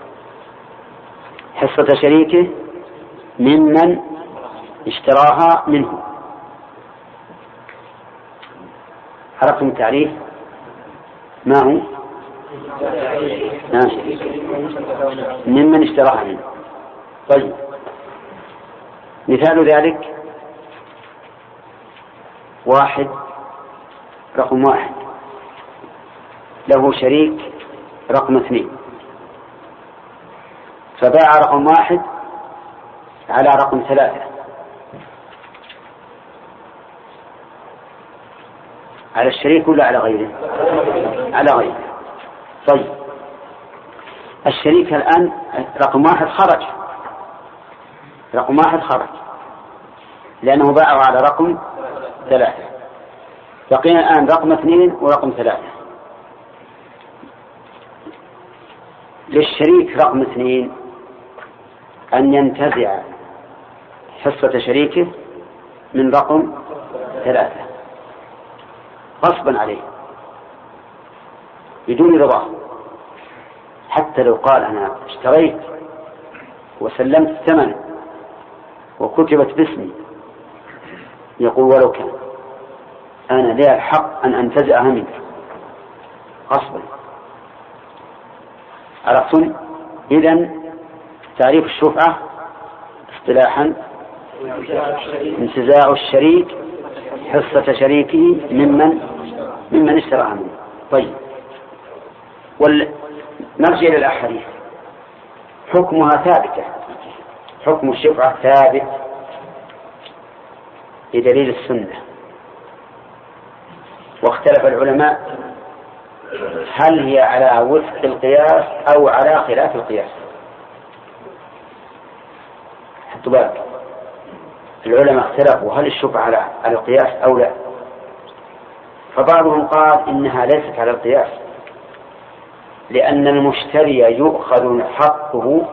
حصة شريكه ممن اشتراها منه. عرفتم التعريف؟ ما هو؟ آه. ممن اشتراها منه. طيب مثال ذلك واحد رقم واحد له شريك رقم اثنين، فباع رقم واحد على رقم ثلاثة، على الشريك ولا على غيره؟ على غيره. طيب الشريك الآن رقم واحد خرج، رقم واحد خرج لأنه باعه على رقم ثلاثة، بقينا الآن رقم اثنين ورقم ثلاثة. للشريك رقم اثنين أن ينتزع حصة شريكه من رقم ثلاثة غصبا عليه بدون رضاه، حتى لو قال أنا اشتريت وسلمت الثمن وكتبت باسمي، يقول ولو كان أنا لي الحق أن أنتزعها منك غصبا. عرفتم؟ إذن تعريف الشفعة اصطلاحا انتزاع الشريك حصة شريكه ممن ممن اشتراها منه. طيب ونرجع إلى الأحاديث، حكمها ثابتة، حكم الشفعة ثابت بدليل السنة. واختلف العلماء هل هي على وفق القياس أو على خلاف القياس. حطوا بالك العلماء اختلفوا هل الشفعة على على القياس أو لا، فبعضهم قال إنها ليست على القياس لأن المشتري يؤخذ حقه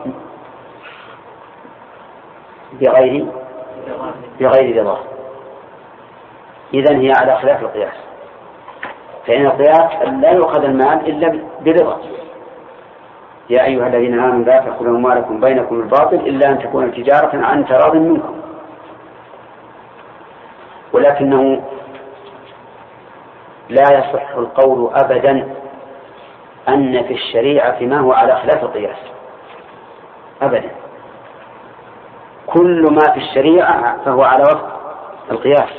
بغير بغير رضاه، إذن هي على خلاف القياس، فإن القياس لا يؤخذ المال إلا برضا. يا أيها الذين آمنوا لا تأكلوا أموالكم بينكم بالباطل إلا أن تكون تجارة عن تراض منكم. ولكنه لا يصح القول أبدا أن في الشريعة ما هو على خلاف القياس أبدا، كل ما في الشريعة فهو على وفق القياس،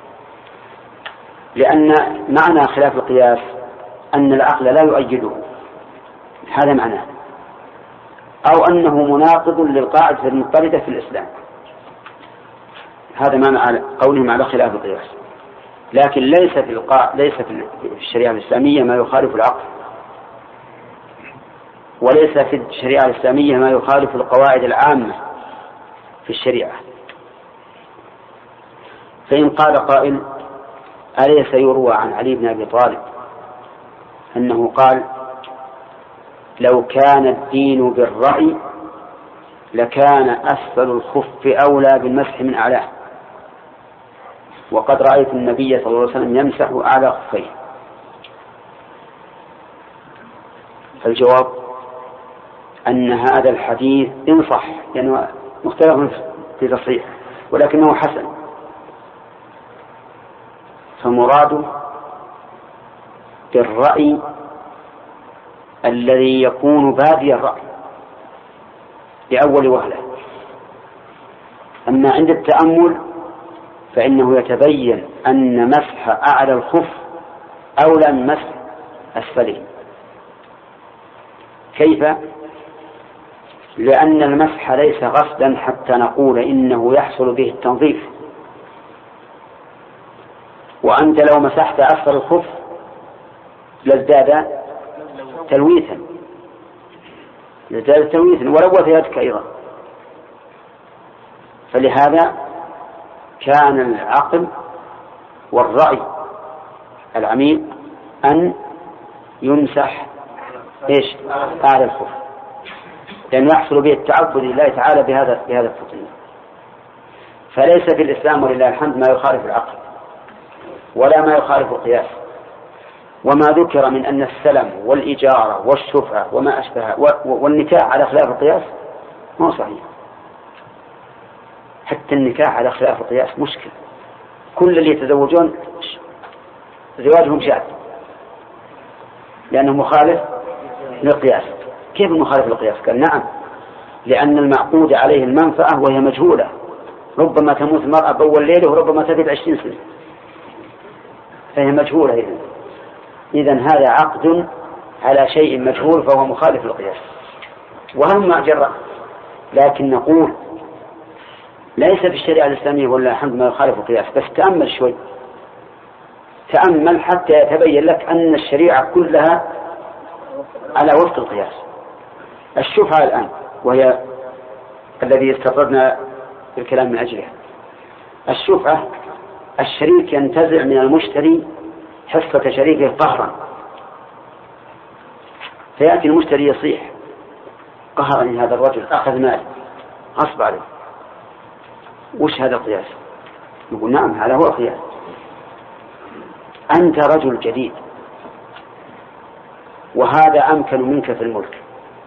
لأن معنى خلاف القياس أن العقل لا يؤيده، هذا معناه، أو أنه مناقض للقاعدة المضطردة في الإسلام، هذا معنى قولهم على خلاف القياس. لكن ليس في القاع... ليس في الشريعة الإسلامية ما يخالف العقل، وليس في الشريعة الإسلامية ما يخالف القواعد العامة في الشريعة. فإن قال قائل أليس يروى عن علي بن أبي طالب أنه قال لو كان الدين بالرأي لكان أسفل الخف أولى بالمسح من أعلاه، وقد رأيت النبي صلى الله عليه وسلم يمسح أعلى خفيه. فالجواب أن هذا الحديث إن صح يعني مختلف في تصحيح ولكنه حسن، فمراده بالرأي الذي يكون بادي الرأي لأول وهلة. أما عند التأمل فإنه يتبين أن مسح أعلى الخف أولى من مسح أسفله. كيف؟ لأن المسح ليس غسلا حتى نقول إنه يحصل به التنظيف، وأنت لو مسحت أسفل الخف لازداد تلويثا لازداد تلويثا ولوث يدك أيضا. فلهذا كان العقل والرأي العميق أن يمسح إيش أعلى الخف، لأنه يحصل به التعبد لله تعالى بهذا بهذا التطهير. فليس في الإسلام ولله الحمد ما يخالف العقل ولا ما يخالف القياس. وما ذكر من أن السلم والإجارة والشفعة وما أشبه والنكاح على خلاف القياس ما هو صحيح. حتى النكاح على خلاف القياس مشكل، كل اللي يتزوجون زواجهم شاذ لأنه مخالف للقياس. كيف مخالف للقياس؟ قال نعم، لأن المعقود عليه المنفعة وهي مجهولة، ربما تموت المرأة بأول ليلة وربما تفيد عشرين سنة، فهي مجهولة. إذن إذن هذا عقد على شيء مجهول فهو مخالف للقياس، وهم ما جرى. لكن نقول ليس في الشريعة الإسلامية ولا الحمد ما يخالف القياس، بس تأمل شوي، تأمل حتى يتبين لك أن الشريعة كلها على وفق القياس. الشفعة الآن وهي الذي استطردنا الكلام من أجلها، الشفعة الشريك ينتزع من المشتري حصة شريكه قهرا، فيأتي المشتري يصيح قهرني هذا الرجل أخذ مالي غصب عليه. وش هذا القياس؟ نقول نعم هذا هو القياس. أنت رجل جديد وهذا أمكن منك في الملك،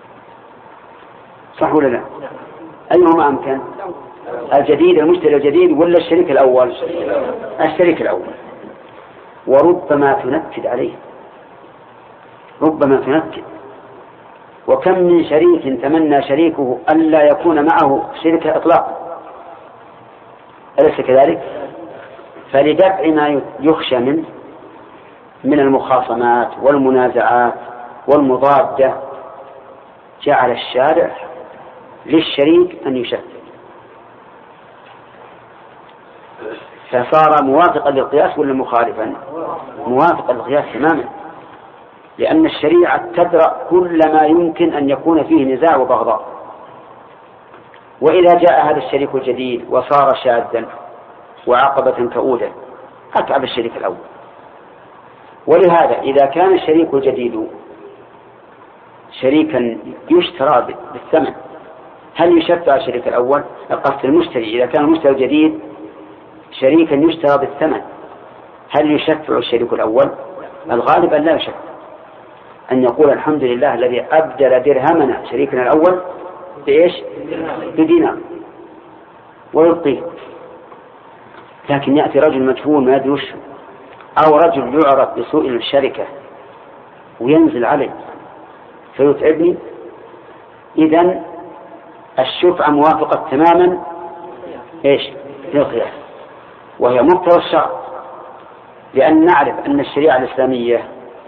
صح ولا لا؟ أيهما أمكن؟ الجديد المشتري الجديد ولا الشريك الأول؟ الشريك الأول. وربما تنكد عليه، ربما تنكد. وكم من شريك تمنى شريكه ألا يكون معه شركة إطلاقا، أليس كذلك؟ فلدفع ما يخشى منه من المخاصمات والمنازعات والمضادة جعل الشارع للشريك أن يشفع، فصار موافقا للقياس ولا مخالفا؟ موافقا للقياس تماما، لأن الشريعة تدرأ كل ما يمكن أن يكون فيه نزاع وبغضاء. وإذا جاء هذا الشريك الجديد وصار شاذا وعقبة كؤودة أتعب الشريك الأول. ولهذا إذا كان الشريك الجديد شريكا يشترى بالثمن هل يشفع الشريك الأول؟ قصد المشتري، إذا كان المشتري الجديد شريكا يشترى بالثمن هل يشفع الشريك الأول؟ الغالب أن لا يشفع، أن يقول الحمد لله الذي أبدل درهمنا شريكنا الأول بإيش؟ بدينار ويبقيه. لكن يأتي رجل مجهول ما يدري وشه، أو رجل يعرف بسوء الشركة وينزل عليه فيتعبني، إذن الشفعة موافقة تماما إيش؟ للقياس، وهي مقتضى الشرع، لأن نعرف أن الشريعة الإسلامية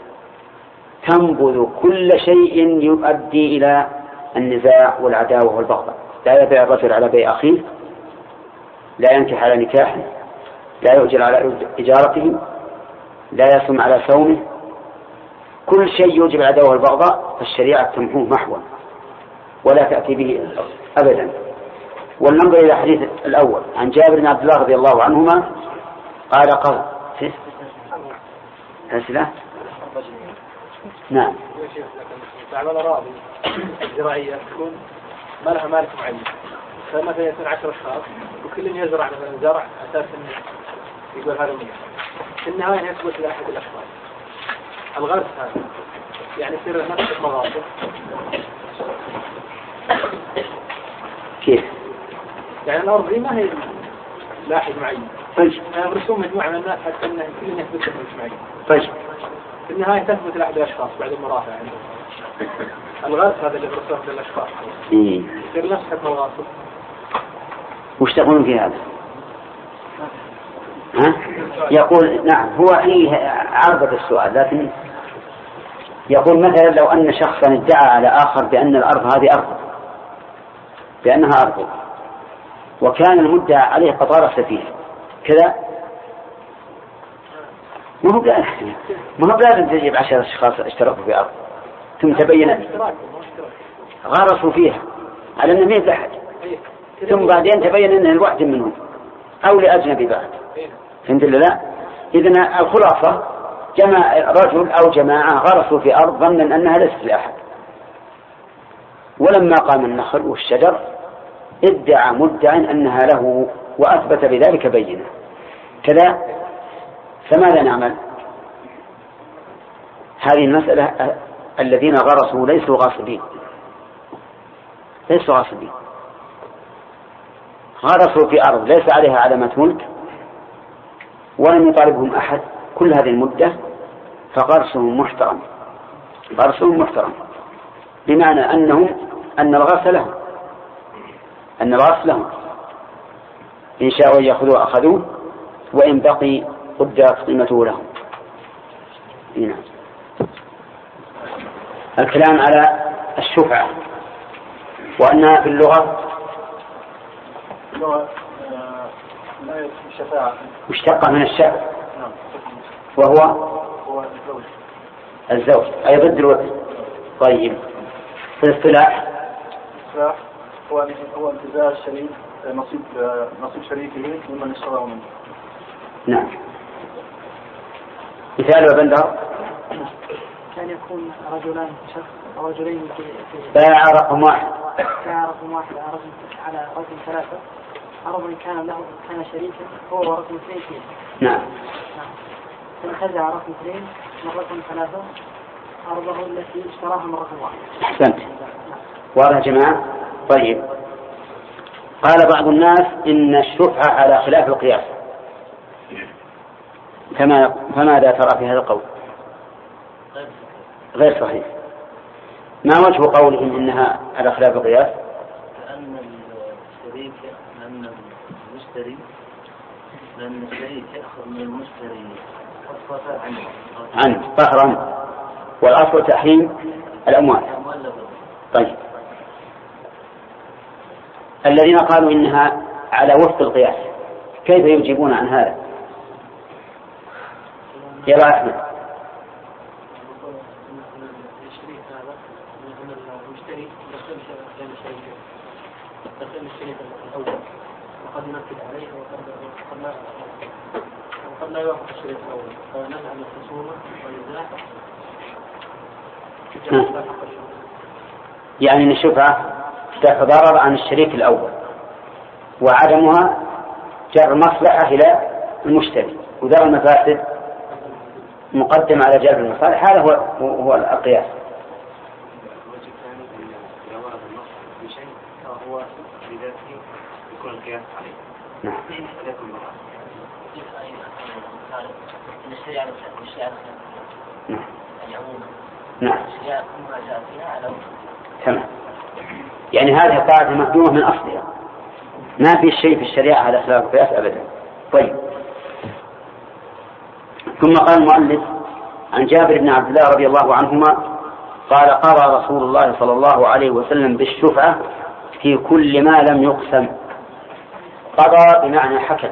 تنبذ كل شيء يؤدي إلى النزاع والعداوة والبغضاء. لا يبيع الرجل على بيع أخيه، لا ينكح على نكاحه، لا يؤجر على إجارته، لا يصوم على صومه، كل شيء يوجب العداوة والبغضاء فالشريعة تمحوه محوا ولا تأتي به أبدا. ولننظر إلى الحديث الأول عن جابر بن عبد الله رضي الله عنهما قال قال أسئلة؟ نعم. تعمل أراضي زراعية تكون ما لها مالك معين، فمثلا يكون عشر أشخاص وكل يزرع مثلا زرع أساس يقول هذا منه، في النهاية يثبت لأحد الأشخاص الغرس هذا يعني يصير نفس مغاصب. كيف؟ يعني الأرض دي ما هي لاحد معين، طيب يغرسون مجموعة من الناس حتى أنه كل يثبت لهم معين. طيب في النهاية تثبت لأحد الأشخاص بعد المرافع عندهم. الغرس هذا اللي يغرسوه للأشخاص إيه. يصير نفس حكم الغاصب. وش تقولون في هذا؟ ها؟ يقول نعم هو فيه عرض السؤال، لكن يقول مثلا لو أن شخصا ادعى على آخر بأن الأرض هذه أرض بأنها أرض وكان المدعى عليه قطار سفيه كذا، ما هو بلازم ما هو بلازم تجيب عشر أشخاص اشتركوا في أرض ثم تبين غرسوا فيها على أنه ما يزحج ثم بعدين تبين أنه الواحد منهم أو لأجنبي بعد، فهمت ولا لا؟ إذن الخلاصة جمع رجل أو جماعة غرسوا في أرض ظنا أنها ليست لأحد، ولما قام النخل والشجر ادعى مدعي أنها له وأثبت بذلك بينة كذا، فماذا نعمل؟ هذه المسألة الذين غرسوا ليسوا غاصبين، ليسوا غاصبين، غرسوا في أرض ليس عليها علامة ملك ولم يطالبهم أحد كل هذه المدة، فغرسهم محترم غرسهم محترم، بمعنى أنهم أن الغرس لهم أن الغرس لهم إن شاءوا يأخذوه أخذوه، وإن بقي قدرت قيمته لهم. هنا الكلام على الشفعة، وأنها في اللغة مشتقة من الشفع، وهو الزوج أي ضد الوتر. طيب في الاصطلاح هو هو انتزاع الشريك نصيب نصيب شريكه ممن اشتراه منه. نعم. مثال وبندر كان يكون رجلان رجلين في باع رقم واحد باع رقم واحد على رقم على رقم ثلاثة، عرضا كان له كان شريكا هو ورقم اثنين فيه. نعم. نعم. فنخزع رقم اثنين من رقم ثلاثة عرضه التي اشتراها من رقم واحد. أحسنت. واضح يا جماعة؟ طيب قال بعض الناس إن الشفعة على خلاف القياس، فما فماذا ترى في هذا القول؟ غير صحيح. ما وجه قولهم إنها على خلاف القياس؟ لأن الشريك لأن المشتري لأن الشريك يأخذ من المشتري خصصة عنه عنه قهرا، والأصل تحريم الأموال. طيب الذين قالوا إنها على وفق القياس كيف يجيبون عن هذا؟ يا أحمد. المشتري يدخل كان شريكا يدخل الشريك الأول وقد ينفذ عليه وقد لا وقد لا يوافق الشريك الأول، فنزع الخصومة والنزاع. يعني أن الشفعة تتضرر عن الشريك الأول، وعدمها جر مصلحة إلى المشتري، ودر المفاسد مقدم على جلب المصالح. هذا هو هو القياس. هو بذاته يكون القياس عليه. نعم. نعم. تمام. يعني هذه القاعدة مهدومة من أصلها، ما في شيء في الشريعة على خلاف القياس أبدا. طيب ثم قال المؤلف عن جابر بن عبد الله رضي الله عنهما قال قضى رسول الله صلى الله عليه وسلم بالشفعة في كل ما لم يقسم. قضى بمعنى حكم،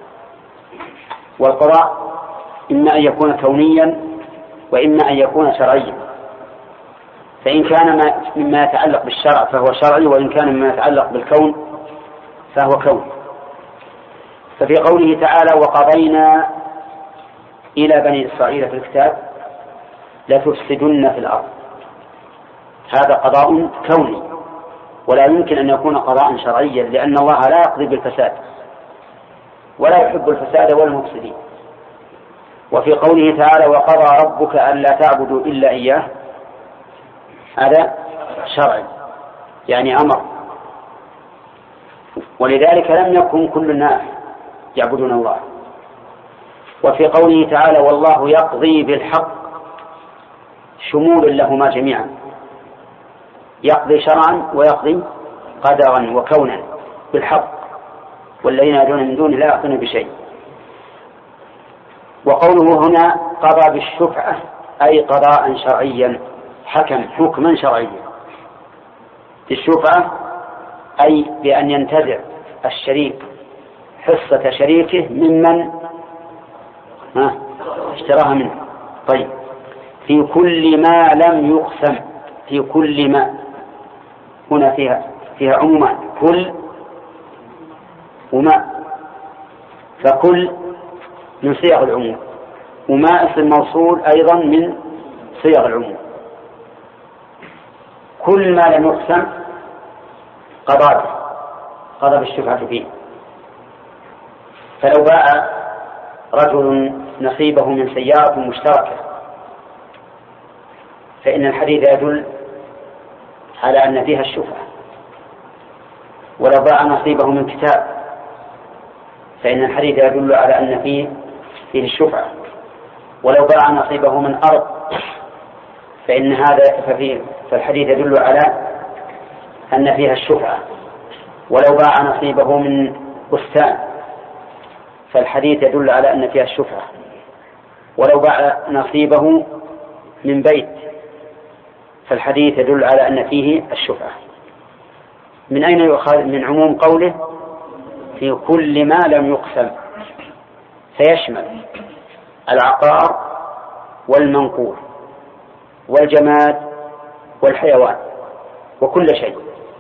والقضاء إما أن يكون كونيا وإما أن يكون شرعيا، فإن كان مما يتعلق بالشرع فهو شرعي، وإن كان مما يتعلق بالكون فهو كون. ففي قوله تعالى وقضينا إلى بني إسرائيل في الكتاب لتفسدن في الأرض، هذا قضاء كوني، ولا يمكن أن يكون قضاء شرعيا، لأن الله لا يقضي بالفساد ولا يحب الفساد والمفسدين. وفي قوله تعالى وقضى ربك ألا تعبدوا إلا إياه، هذا شرعي يعني أمر، ولذلك لم يكن كل الناس يعبدون الله. وفي قوله تعالى والله يقضي بالحق شمول لهما جميعا، يقضي شرعا ويقضي قدرا وكونا بالحق، والذين يدعون من دونه لا يقضون بشيء. وقوله هنا قضى بالشفعة أي قضاء شرعيا، حكم حكما شرعيا بالشفعة، أي بأن ينتزع الشريك حصة شريكه ممن ها اشتراها منه. طيب في كل ما لم يقسم، في كل ما هنا فيها فيها عموما كل وما، فكل من صيغ العموم، وما اسم موصول أيضا من صيغ العموم. كل ما لم يقسم قضى قضى بالشفعة فيه. فلو باع رجل نصيبه من سيارة مشتركة فإن الحديث يدل على أن فيها الشفعة، ولو باع نصيبه من كتاب فإن الحديث يدل على أن فيه فيه الشفعة، ولو باع نصيبه من أرض فإن هذا ففي فالحديث يدل على أن فيها الشفعة. ولو باع نصيبه من بستان فالحديث يدل على أن فيها الشفعة. ولو باع نصيبه من بيت فالحديث يدل على أن فيه الشفعة. من أين يؤخذ؟ من عموم قوله في كل ما لم يقسم، فيشمل العقار والمنقول والجماد والحيوان وكل شيء.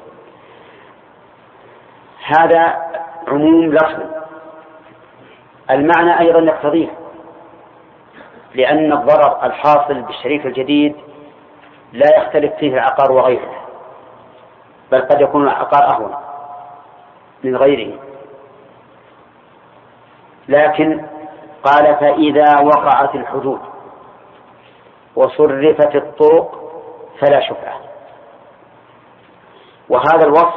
هذا عموم لفظ. المعنى أيضا يقتضيه، لأن الضرر الحاصل بالشريك الجديد لا يختلف فيه العقار وغيره، بل قد يكون العقار أهون من غيره. لكن قال فإذا وقعت الحدود وصرفت الطرق فلا شفعة. وهذا الوصف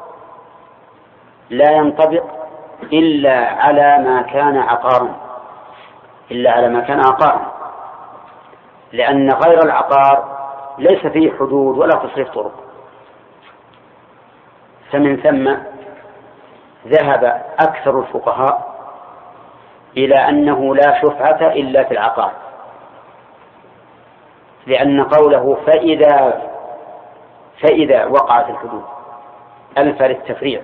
لا ينطبق إلا على ما كان عقارا إلا على ما كان عقارا لأن غير العقار ليس فيه حدود ولا تصريف طرق. فمن ثم ذهب أكثر الفقهاء إلى أنه لا شفعة إلا في العقار، لأن قوله فإذا فإذا وقعت الحدود ألف للتفريع،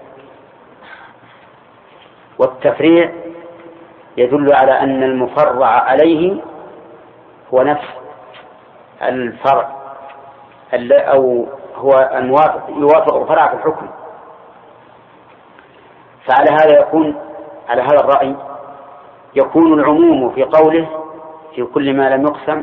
والتفريع يدل على أن المفرع عليه هو نفس الفرع أو هو الموافق يوافق الفرع في الحكم. فعلى هذا يكون على هذا الرأي يكون العموم في قوله في كل ما لم يقسم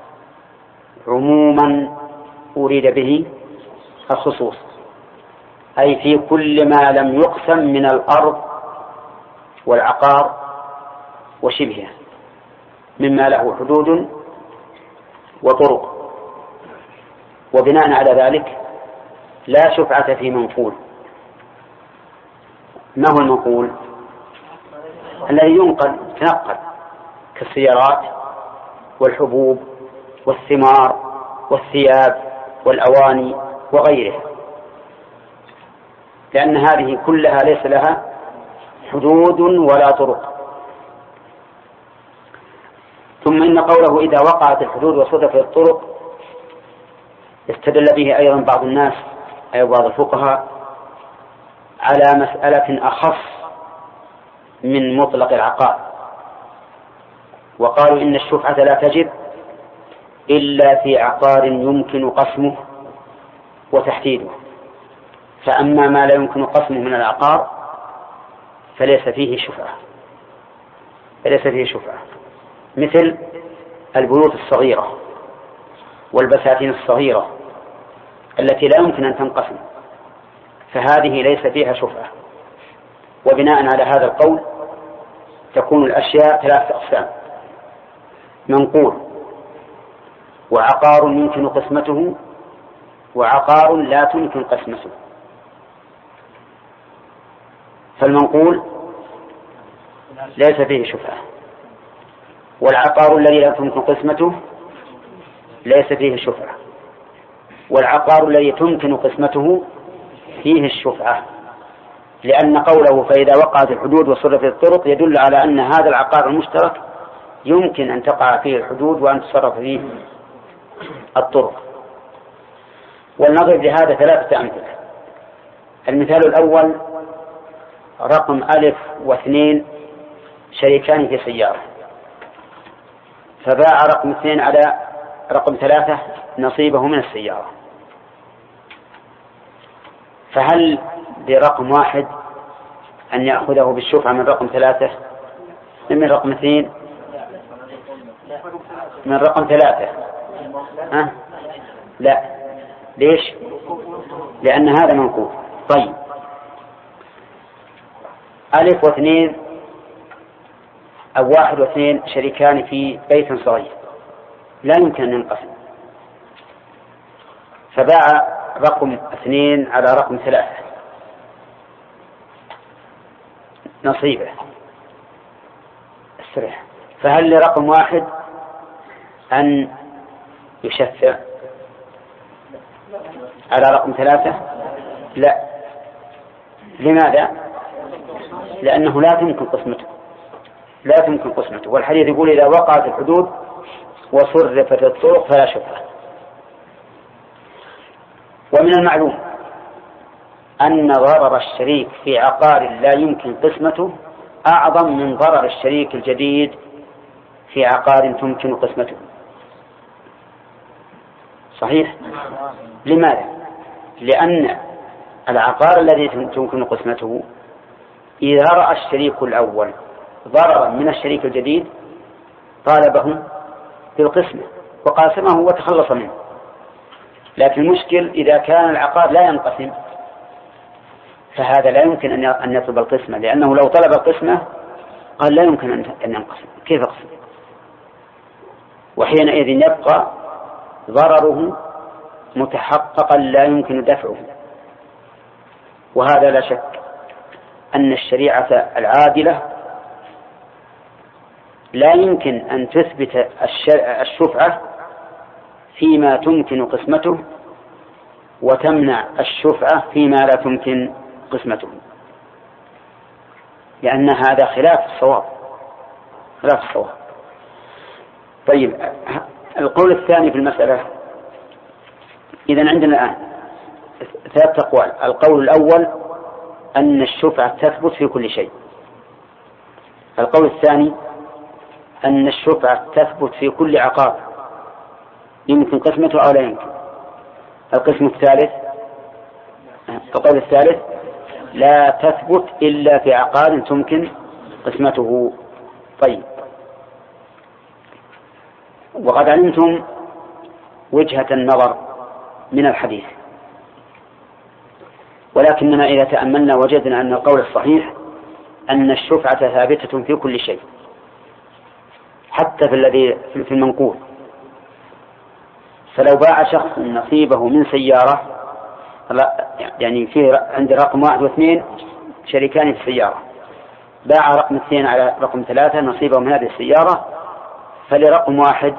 عموما أريد به الخصوص، أي في كل ما لم يقسم من الأرض والعقار وشبهه مما له حدود وطرق. وبناء على ذلك لا شفعة في منقول. ما هو المنقول؟ الذي ينقل تنقل كالسيارات والحبوب والثمار والثياب والأواني وغيرها، لأن هذه كلها ليس لها حدود ولا طرق. ثم إن قوله إذا وقعت الحدود وصدفت الطرق استدل به أيضا بعض الناس أي بعض الفقهاء على مسألة أخص من مطلق العقار، وقالوا إن الشفعة لا تجب إلا في عقار يمكن قسمه وتحديده، فأما ما لا يمكن قسمه من العقار فليس فيه شفعة فليس فيه شفعة مثل البيوت الصغيرة والبساتين الصغيرة التي لا يمكن أن تنقسم، فهذه ليس فيها شفعة. وبناء على هذا القول تكون الأشياء ثلاثة أقسام: منقول، وعقار يمكن قسمته، وعقار لا تمكن قسمته. فالمنقول ليس فيه شفعة، والعقار الذي لا تمكن قسمته ليس فيه شفعة، والعقار الذي تمكن قسمته فيه الشفعة، لأن قوله فإذا وقعت الحدود وصرفت الطرق يدل على أن هذا العقار المشترك يمكن أن تقع فيه الحدود وأن تصرف فيه الطرق. ولنضرب لهذا ثلاثة أمثلة. المثال الأول: رقم ألف واثنين شريكان في سيارة، فباع رقم اثنين على رقم ثلاثة نصيبه من السيارة، فهل برقم واحد أن يأخذه بالشفعة من رقم ثلاثة من رقم اثنين من رقم ثلاثة؟ أه؟ لا. ليش؟ لأن هذا منقول. طيب، ألف واثنين أو واحد واثنين شريكان في بيت صغير لا يمكن أن ينقسم، فباع رقم اثنين على رقم ثلاثة نصيبه السرح، فهل لرقم واحد أن يشفع على رقم ثلاثة؟ لا. لماذا؟ لأنه لا تمكن قسمته، لا تمكن قسمته، والحديث يقول إذا وقعت الحدود وصرفت الطرق فلا شفعة. ومن المعلوم أن ضرر الشريك في عقار لا يمكن قسمته أعظم من ضرر الشريك الجديد في عقار تمكن قسمته. صحيح؟ لماذا؟ لأن العقار الذي تمكن قسمته إذا رأى الشريك الأول ضررا من الشريك الجديد طالبه بالقسمة وقاسمه وتخلص منه. لكن المشكل إذا كان العقار لا ينقسم فهذا لا يمكن أن يطلب القسمة، لأنه لو طلب القسمة قال لا يمكن أن ينقسم، كيف أقسم؟ وحينئذ يبقى ضرره متحققا لا يمكن دفعه. وهذا لا شك أن الشريعة العادلة لا يمكن أن تثبت الشفعة فيما تمكن قسمته وتمنع الشفعة فيما لا تمكن قسمته، لأن هذا خلاف الصواب، خلاف الصواب. طيب، القول الثاني في المسألة، إذن عندنا الآن ثلاث أقوال. القول الأول أن الشفعة تثبت في كل شيء. القول الثاني أن الشفعة تثبت في كل عقار يمكن قسمته أو لا يمكن. القسم الثالث القول الثالث لا تثبت إلا في عقار تمكن قسمته. طيب، وقد علمتم وجهة النظر من الحديث، ولكننا إذا تأملنا وجدنا أن القول الصحيح أن الشفعة ثابتة في كل شيء، حتى في الذي في المنقول. فلو باع شخص نصيبه من سيارة، يعني فيه عند رقم واحد واثنين شريكان في السيارة، باع رقم اثنين على رقم ثلاثة نصيبه من هذه السيارة، فلرقم واحد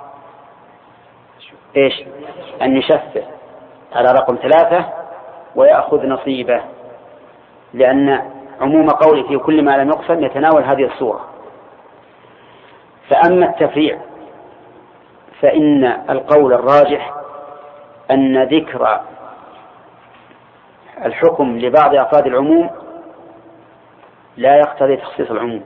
إيش؟ أن يشفع على رقم ثلاثة ويأخذ نصيبه، لأن عموم قوله في كل ما لم يقسم يتناول هذه الصورة. فأما التفريع فإن القول الراجح أن ذكر الحكم لبعض أفراد العموم لا يقتضي تخصيص العموم.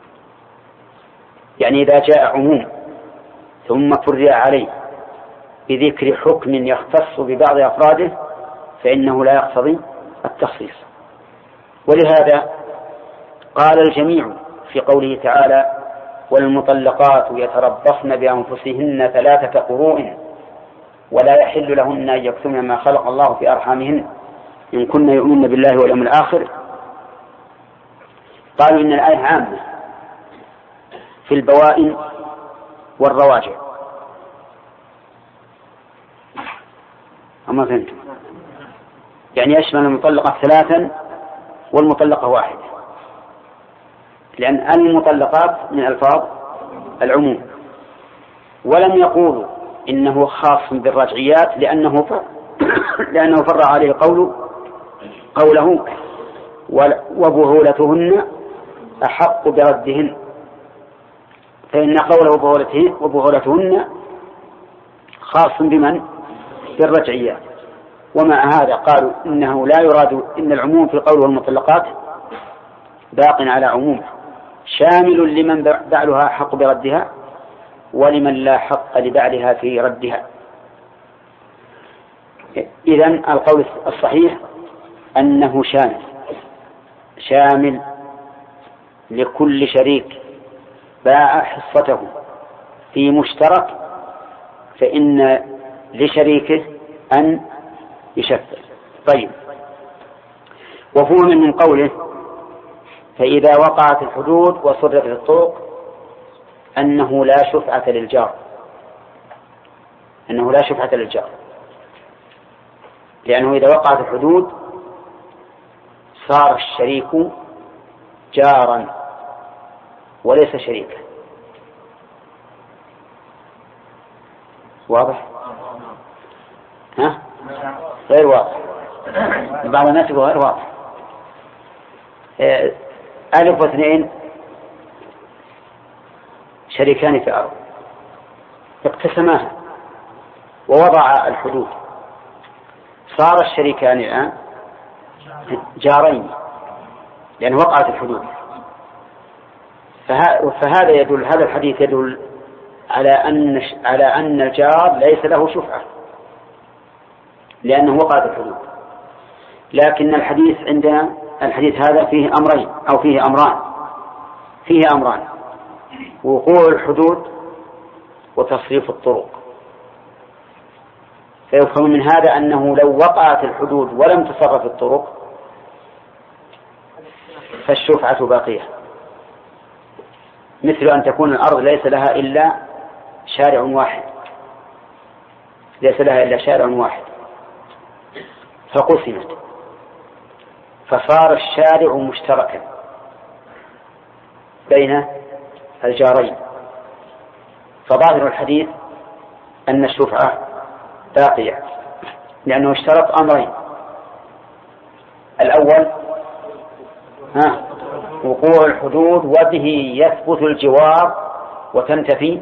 يعني إذا جاء عموم ثم فرع عليه بذكر حكم يختص ببعض أفراده فإنه لا يقتضي التخصيص. ولهذا قال الجميع في قوله تعالى: والمطلقات يتربصن بأنفسهن ثلاثة قروء ولا يحل لهن أن يكتمن ما خلق الله في أرحامهن إن كن يؤمن بالله واليوم الآخر. قالوا إن الآية عامة في البوائن والرواجع. أما فهمتم؟ يعني يشمل المطلقة ثلاثا والمطلقة واحدة، لأن المطلقات من ألفاظ العموم. ولم يقولوا إنه خاص بالرجعيات لأنه فر... لأنه فرع عليه قوله قوله وبهولتهن أحق بردهن، فإن قوله وبهولتهن خاص بمن؟ بالرجعيات. ومع هذا قالوا إنه لا يراد، إن العموم في القول والمطلقات باق على عمومه شامل لمن بعلها حق بردها ولمن لا حق لبعلها في ردها. إذن القول الصحيح أنه شامل شامل لكل شريك باع حصته في مشترك فإن لشريكه أن يشفع. طيب، وفهم من قوله فإذا وقعت الحدود وصرفت الطرق أنه لا شفعة للجار، أنه لا شفعة للجار، لأنه إذا وقعت الحدود صار الشريك جارا وليس شريكا. واضح؟ ها؟ غير واضح، بعض الناس يقول غير واضح. ألف واثنين شريكان في أرض اقتسماها ووضع الحدود، صار الشريكان الآن جارين لأن وقعت الحدود. فهذا يدل، هذا الحديث يدل على أن على أن الجار ليس له شفعة لأنه وقعت الحدود. لكن الحديث عندنا الحديث هذا فيه أمرين أو فيه أمران فيه أمران وقوع الحدود وتصريف الطرق. فيفهم من هذا أنه لو وقعت الحدود ولم تصرف الطرق فالشفعة باقية، مثل أن تكون الأرض ليس لها إلا شارع واحد ليس لها إلا شارع واحد فقسمت فصار الشارع مشتركا بين الجارين، فظاهر الحديث أن الشفعة باقية لأنه اشترط أمرين. الأول ها وقوع الحدود وبه يثبت الجوار وتنتفي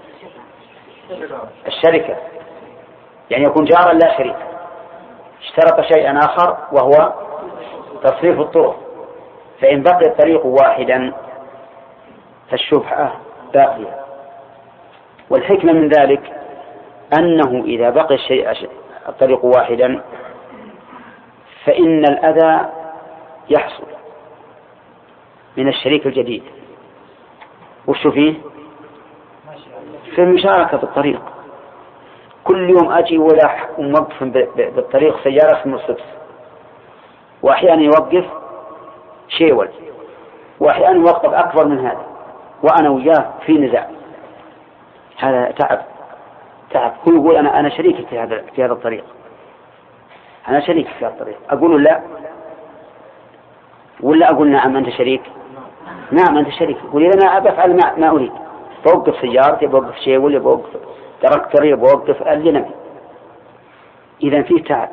الشركة، يعني يكون جارا لا شريك. اشترط شيئا آخر وهو تصريف الطرق، فإن بقي الطريق واحدا فالشفعة باقية. والحكمة من ذلك أنه إذا بقي الشيء الطريق واحدا فإن الأذى يحصل من الشريك الجديد. وش فيه؟ في المشاركة بالطريق. كل يوم أجي ولا موقف بالطريق سيارة مرسيدس، وأحيانا يوقف شيول، وأحيانا يوقف أكبر من هذا، وأنا وياه في نزاع. هذا تعب تعب. هو يقول أنا أنا شريك في هذا في هذا الطريق، أنا شريك في هذا الطريق. أقول لا ولا أقول نعم أنت شريك؟ نعم أنت شريك. يقول لي أنا بفعل ما, ما أريد، بوقف سيارتي، بوقف شيء ولا بوقف تركتري، بوقف اللي إذا فيه تعب.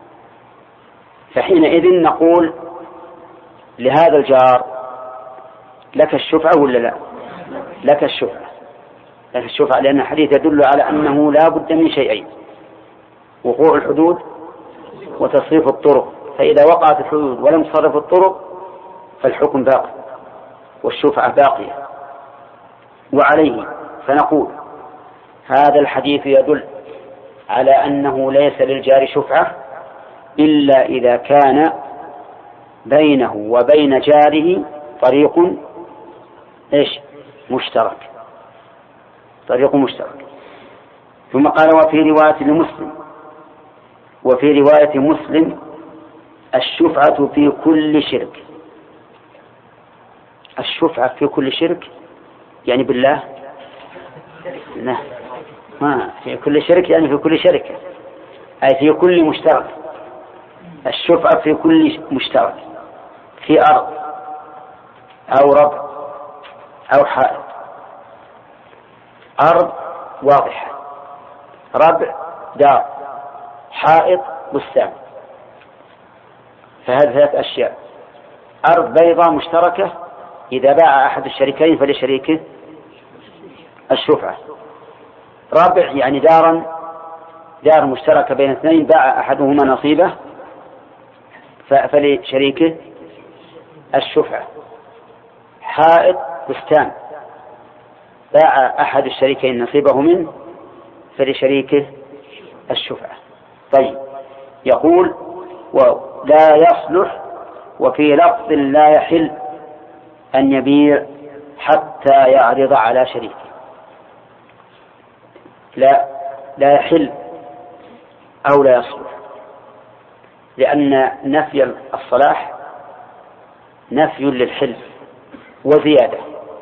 فحينئذ نقول لهذا الجار لك الشفعة ولا لا؟ لك الشفعة لك الشفعة لأن الحديث يدل على أنه لا بد من شيئين: وقوع الحدود وتصريف الطرق. فإذا وقعت الحدود ولم تصرف الطرق فالحكم باقي والشفعة باقية. وعليه فنقول هذا الحديث يدل على أنه ليس للجار شفعة إلا إذا كان بينه وبين جاره طريق إيش مشترك طريق مشترك. ثم قال: وفي رواية لمسلم وفي رواية مسلم الشفعة في كل شرك. الشفعة في كل شرك يعني بالله؟ لا، ما في كل شرك يعني في كل شركة، أي في كل مشترك. الشفعة في كل مشترك، في أرض أو ربع أو حائط. أرض واضحة، ربع دار، حائط بستان. فهذه ثلاث أشياء. أرض بيضاء مشتركة، إذا باع أحد الشريكين فلشريكه الشفعة. ربع يعني دارا دار مشتركة بين اثنين، باع أحدهما نصيبه فلشريكه الشفعة. حائط بستان، باع أحد الشريكين نصيبه منه فلشريكه الشفعة. طيب، يقول: ولا يصلح، وفي لفظ لا يحل أن يبيع حتى يعرض على شريكه. لا لا يحل أو لا يصلح، لأن نفي الصلاح نفي للحل وزيادة.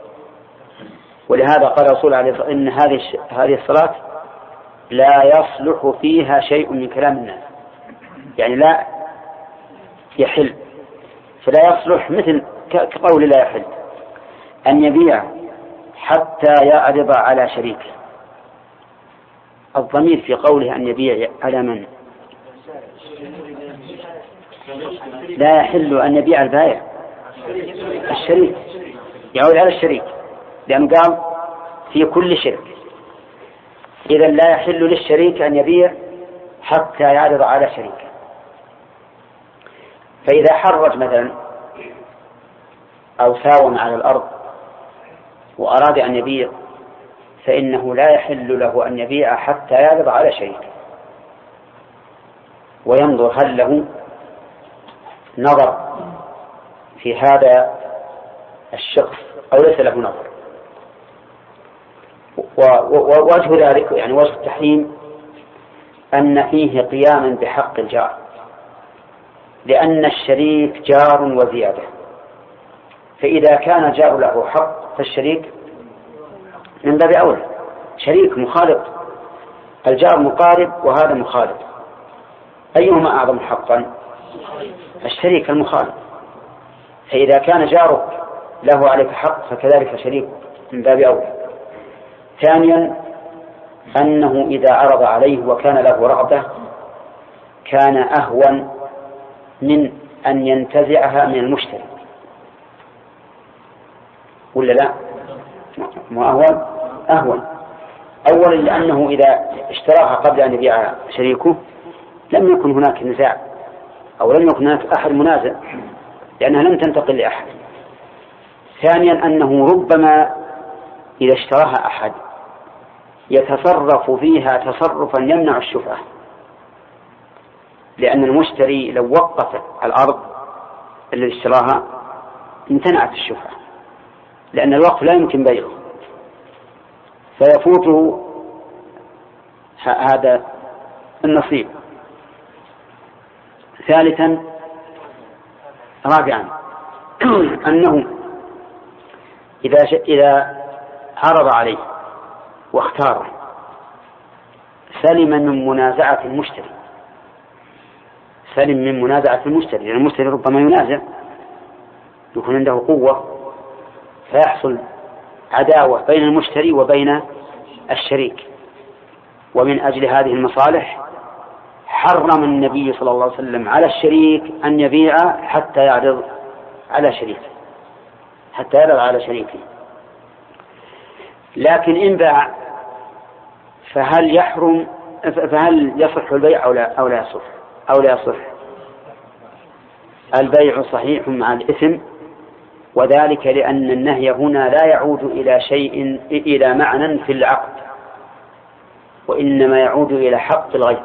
ولهذا قال رسول الله عليه الصلاة والسلام: إن هذه هذه الصلاة لا يصلح فيها شيء من كلام الناس، يعني لا يحل. فلا يصلح مثل كقول لا يحل أن يبيع حتى يعرض على شريكه. الضمير في قوله أن يبيع على من؟ لا يحل أن يبيع البائع الشريك، يعود على الشريك، لأنه قال في كل شرك. إذا لا يحل للشريك أن يبيع حتى يعرض على شريك. فإذا حرج مثلا أو ساوم على الأرض وأراد أن يبيع فإنه لا يحل له أن يبيع حتى يعرض على شريك وينظر هل له نظر في هذا الشخص أو ليس له نظر. ووجه ذلك يعني وجه التحريم أن فيه قياما بحق الجار، لأن الشريك جار وزيادة، فإذا كان الجار له حق فالشريك من باب أولى. شريك مخالط، الجار مقارب وهذا مخالط، أيهما أعظم حقا؟ الشريك المخالط. فإذا كان جارك له عليك حق فكذلك شريك من باب أولى. ثانيا أنه إذا عرض عليه وكان له رغبة كان أهون من أن ينتزعها من المشتري، ولا لا؟ ما أهون؟ أهون. أولا لأنه إذا اشتراها قبل أن يبيعها شريكه لم يكن هناك نزاع أو لم يكن هناك أحد منازع لأنها لم تنتقل لأحد. ثانيا أنه ربما إذا اشتراها أحد يتصرف فيها تصرفا يمنع الشفعة، لأن المشتري لو وقف الأرض الذي اشتراها امتنعت الشفعة، لأن الوقف لا يمكن بيعه فيفوته هذا النصيب. ثالثا رابعا أنه إذا إذا عرض عليه واختاره سلم من منازعة المشتري، سلم من منازعة المشتري، لأن المشتري ربما ينازع يكون عنده قوة فيحصل عداوة بين المشتري وبين الشريك. ومن أجل هذه المصالح حرم النبي صلى الله عليه وسلم على الشريك أن يبيع حتى يعرض على شريكه حتى يعرض على شريكه. لكن إن باع فهل يحرم فهل يصح البيع أو لا أو لا يصح أو لا يصح؟ البيع صحيح مع الإثم، وذلك لأن النهي هنا لا يعود إلى شيء إلى معنى في العقد، وإنما يعود إلى حق الغير،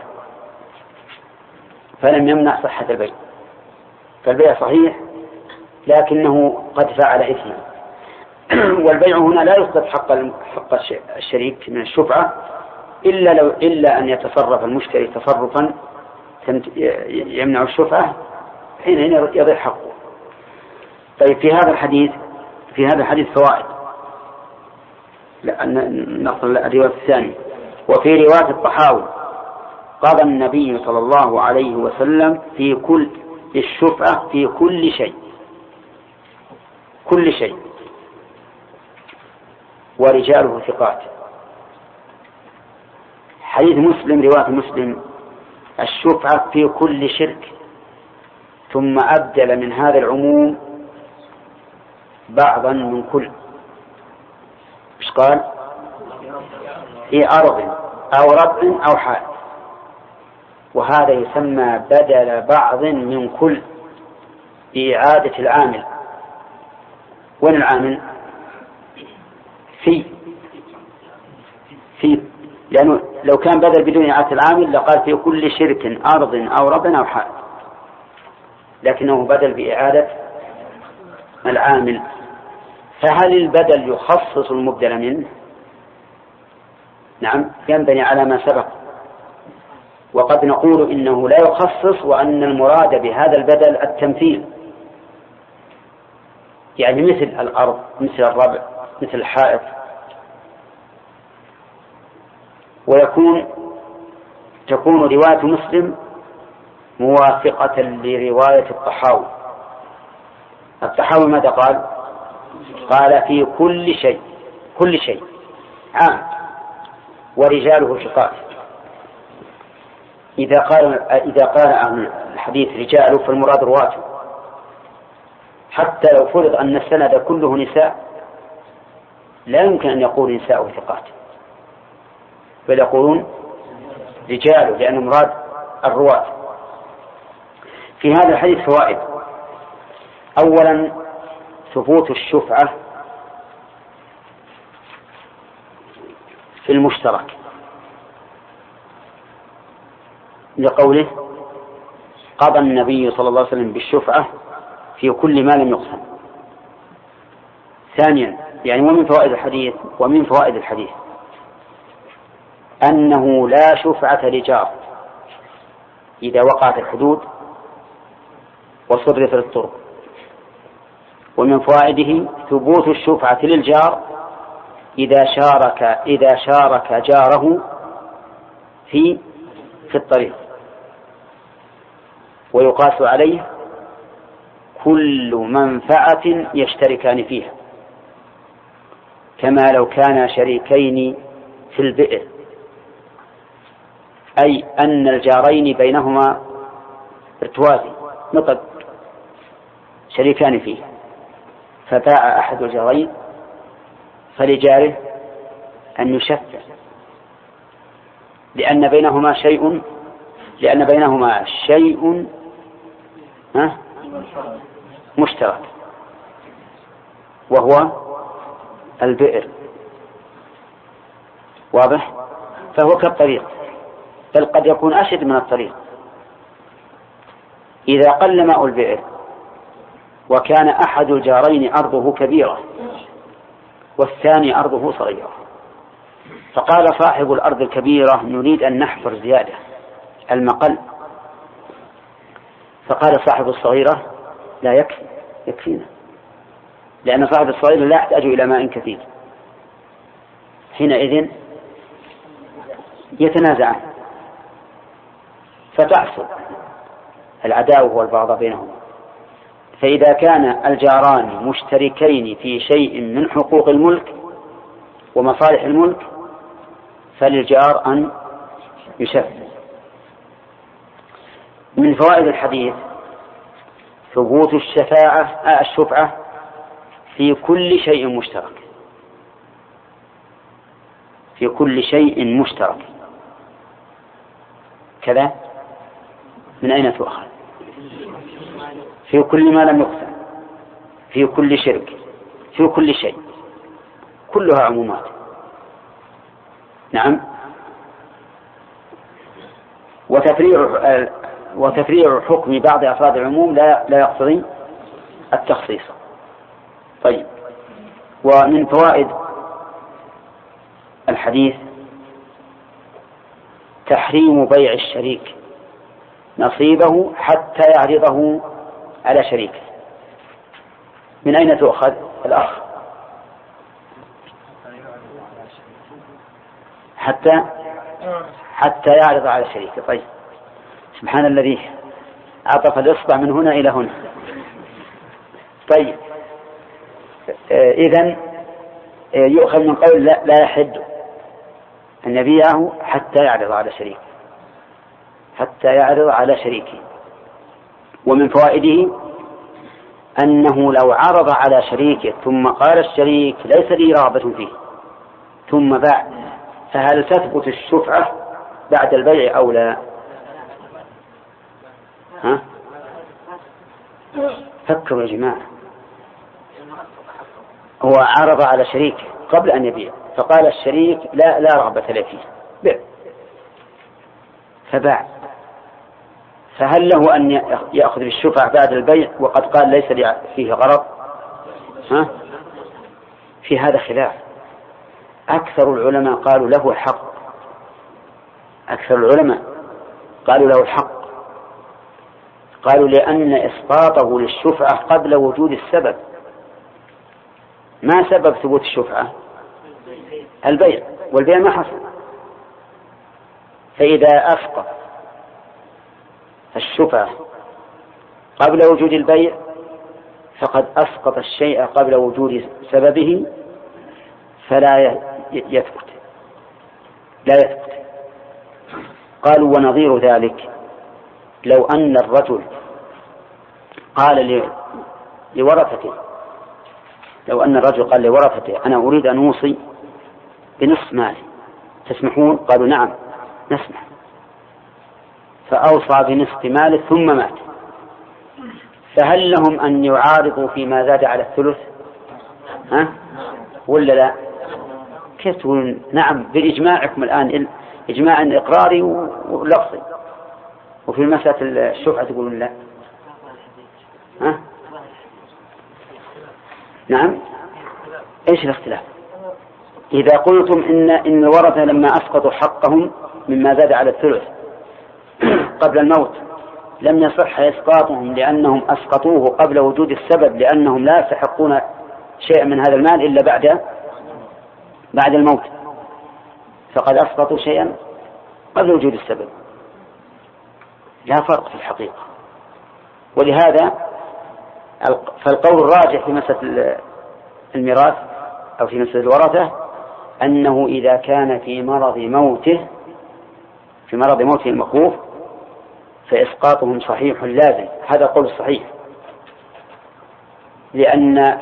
فلم يمنع صحة البيع. فالبيع صحيح لكنه قد فعل إثما. والبيع هنا لا يثبت حق حق الشريك من الشفعة إلا لو إلا أن يتصرف المشتري تصرفا يمنع الشفعة حين يضيع حقه. طيب في هذا الحديث في هذا الحديث فوائد. نقل الرواية الثانية. وفي رواية الطحاوي قال النبي صلى الله عليه وسلم في كل الشفعة في كل شيء كل شيء ورجاله ثقات. حديث مسلم رواية مسلم الشفعة في كل شرك، ثم أبدل من هذا العموم بعضا من كل. إيش قال؟ في أرض أو ربع أو حال، وهذا يسمى بدل بعض من كل بإعادة العامل. وين العامل؟ في في لأنه لو كان بدل بدون إعادة العامل لقال في كل شرك أرض أو ربع أو حال، لكنه بدل بإعادة العامل. فهل البدل يخصص المبدل منه؟ نعم، ينبني على ما سبق. وقد نقول إنه لا يخصص، وأن المراد بهذا البدل التمثيل، يعني مثل الأرض مثل الربع مثل الحائط. ويكون تكون رواية مسلم موافقة لرواية الطحاوي. الطحاوي ماذا قال؟ قال في كل شيء كل شيء عام ورجاله ثقات. إذا قال إذا قال عن الحديث رجال فالمراد رواته، حتى لو فرض أن السند كله نساء لا يمكن أن يقول نساء ثقات، بل يقولون رجال، لأن المراد الرواة. في هذا الحديث فوائد. أولا ثبوت الشفعة في المشترك لقوله قضى النبي صلى الله عليه وسلم بالشفعة في كل ما لم يقسم. ثانيا يعني ومن فوائد الحديث ومن فوائد الحديث أنه لا شفعة لجار إذا وقعت الحدود وصرفت الطرق. ومن فوائده ثبوت الشفعة للجار إذا شارك إذا شارك جاره في في الطريق، ويقاس عليه كل منفعة يشتركان فيها، كما لو كانا شريكين في البئر، أي أن الجارين بينهما ارتوازي نطق شريكان فيه، فباع أحد الجارين فلجاره أن يشفع، لأن بينهما شيء لأن بينهما شيء مشترك وهو البئر. واضح؟ فهو كالطريق، بل قد يكون أشد من الطريق. إذا قل ماء البئر وكان أحد الجارين أرضه كبيرة والثاني أرضه صغيرة، فقال صاحب الأرض الكبيرة نريد أن نحفر زيادة المقل، فقال صاحب الصغيرة لا يكفي يكفينا، لأن صاحب الصغيرة لا يحتاج إلى ماء كثير. حينئذ يتنازعان فتحصل العداوة والبغضاء بينهما. فإذا كان الجاران مشتركين في شيء من حقوق الملك ومصالح الملك فللجار أن يشفع. من فوائد الحديث ثبوت الشفاعة آه الشفعة في كل شيء مشترك، في كل شيء مشترك. كذا من أين تؤخذ؟ في كل ما لم يقسم، في كل شرك، في كل شيء، كلها عمومات. نعم. وتفريع وتفريع حكم بعض أفراد العموم لا لا يقتضي التخصيص. طيب. ومن فوائد الحديث تحريم بيع الشريك نصيبه حتى يعرضه على شريكه. من أين تؤخذ الأخ؟ حتى حتى يعرض على شريكه. طيب، سبحان الذي عطف الإصبع من هنا إلى هنا. طيب، إذن يؤخذ من قول لا, لا يحد أن يبيعه حتى يعرض على شريكه، حتى يعرض على شريكه. ومن فوائده أنه لو عرض على شريكه ثم قال الشريك ليس لي رغبة فيه ثم باع، فهل تثبت الشفعة بعد البيع أو لا؟ ها؟ فكروا يا جماعة. هو عرض على شريكه قبل أن يبيع فقال الشريك لا لا رغبة لي فيه، بيع، فباع، فهل له أن يأخذ بالشفعة بعد البيع وقد قال ليس لي فيه غرض؟ ها؟ في هذا خلاف. أكثر العلماء قالوا له الحق، أكثر العلماء قالوا له الحق، قالوا لأن إسقاطه للشفعة قبل وجود السبب. ما سبب ثبوت الشفعة؟ البيع، والبيع ما حصل. فإذا أسقط الشفعة قبل وجود البيع فقد أسقط الشيء قبل وجود سببه، فلا يثبت لا يثبت قالوا ونظير ذلك لو أن الرجل قال لورثته لو أن الرجل قال لورثته أنا أريد أن أوصي بنصف مالي تسمحون؟ قالوا نعم نسمح، فأوصى بنصف ماله ثم مات، فهل لهم أن يعارضوا فيما زاد على الثلث؟ ها؟ ولا لا؟ كيف تقول نعم بإجماعكم الآن إجماع إقراري ولفظي، وفي مسألة الشفعة تقولون لا؟ ها؟ نعم. إيش الاختلاف؟ إذا قلتم إن إن الورثة لما أسقطوا حقهم مما زاد على الثلث قبل الموت لم يصح إسقاطهم لأنهم أسقطوه قبل وجود السبب، لأنهم لا يستحقون شيئا من هذا المال إلا بعد بعد الموت، فقد أسقطوا شيئا قبل وجود السبب، لا فرق في الحقيقة. ولهذا فالقول الراجح في مسألة الميراث أو في مسألة الورثة أنه إذا كان في مرض موته في مرض موته المخوف فإسقاطهم صحيح لازم، هذا القول الصحيح، لأن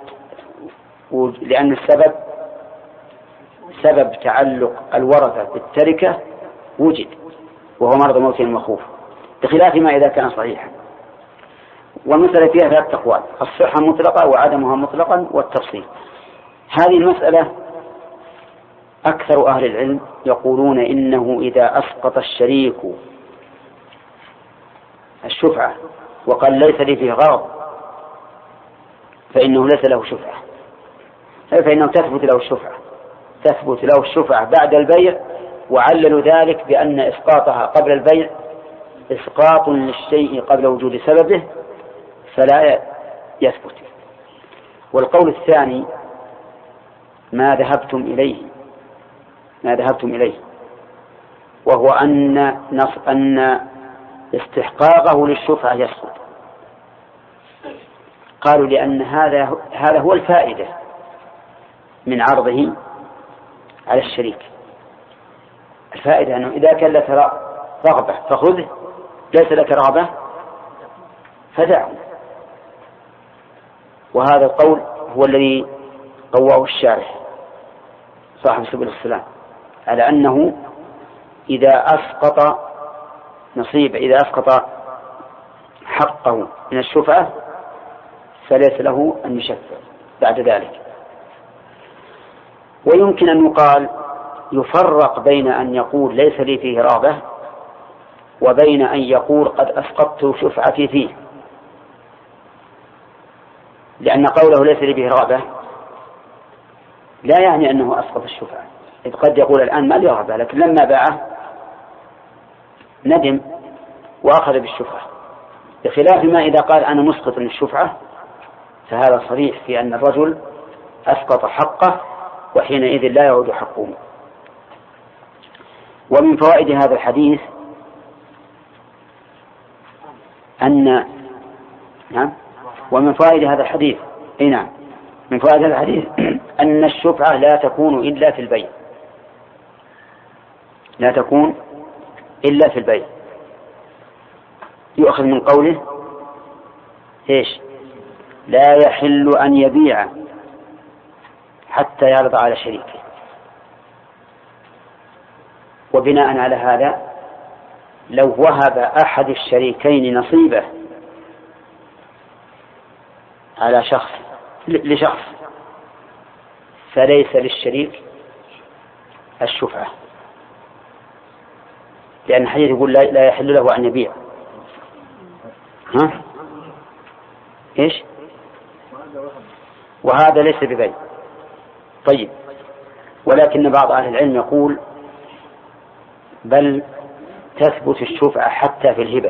لأن السبب سبب تعلق الورثة بالتركة وجد وهو مرض موته المخوف، بخلاف ما إذا كان صحيحا. والمسألة فيها ثلاث أقوال: الصحة مطلقة وعدمها مطلقا والتفصيل. هذه المسألة أكثر أهل العلم يقولون إنه إذا أسقط الشريك الشفعة وقال ليس لي فيه غرض فإنه ليس له شفعة، فإنه تثبت له الشفعة تثبت له الشفعة بعد البيع، وعللوا ذلك بأن إسقاطها قبل البيع إسقاط للشيء قبل وجود سببه فلا يثبت. والقول الثاني ما ذهبتم إليه ما ذهبتم إليه وهو أن نص أن استحقاقه للشفعة يسقط. قالوا لأن هذا هذا هو الفائدة من عرضه على الشريك. الفائدة أنه إذا كان لك رغبة فخذه، ليس لك رغبة فدعه. وهذا القول هو الذي قواه الشارح صاحب سبل السلام على أنه إذا أسقط نصيب إذا أسقط حقه من الشفعة فليس له أن يشفع بعد ذلك. ويمكن أن يقال يفرق بين أن يقول ليس لي فيه رغبة وبين أن يقول قد أسقطت شفعتي فيه، لأن قوله ليس لي فيه رغبة لا يعني أنه أسقط الشفعة، إذ قد يقول الآن ما لي رغبة لكن لما باعه ندم وأخذ بالشفعة، بخلاف ما إذا قال أنا مسقط للشفعة فهذا صريح في أن الرجل أسقط حقه وحينئذ لا يعود حقه. ومن فوائد هذا الحديث أن نعم ومن فوائد هذا الحديث أي نعم من فوائد هذا الحديث أن الشفعة لا تكون إلا في البيع لا تكون إلا في البيع. يؤخذ من قوله إيش؟ لا يحل أن يبيع حتى يعرض على شريكه. وبناء على هذا لو وهب أحد الشريكين نصيبه على شخص لشخص فليس للشريك الشفعة، لأن الحديث يقول لا يحل له أن يبيع. ها؟ إيش؟ وهذا ليس ببيع. طيب، ولكن بعض أهل العلم يقول بل تثبت الشفعة حتى في الهبة،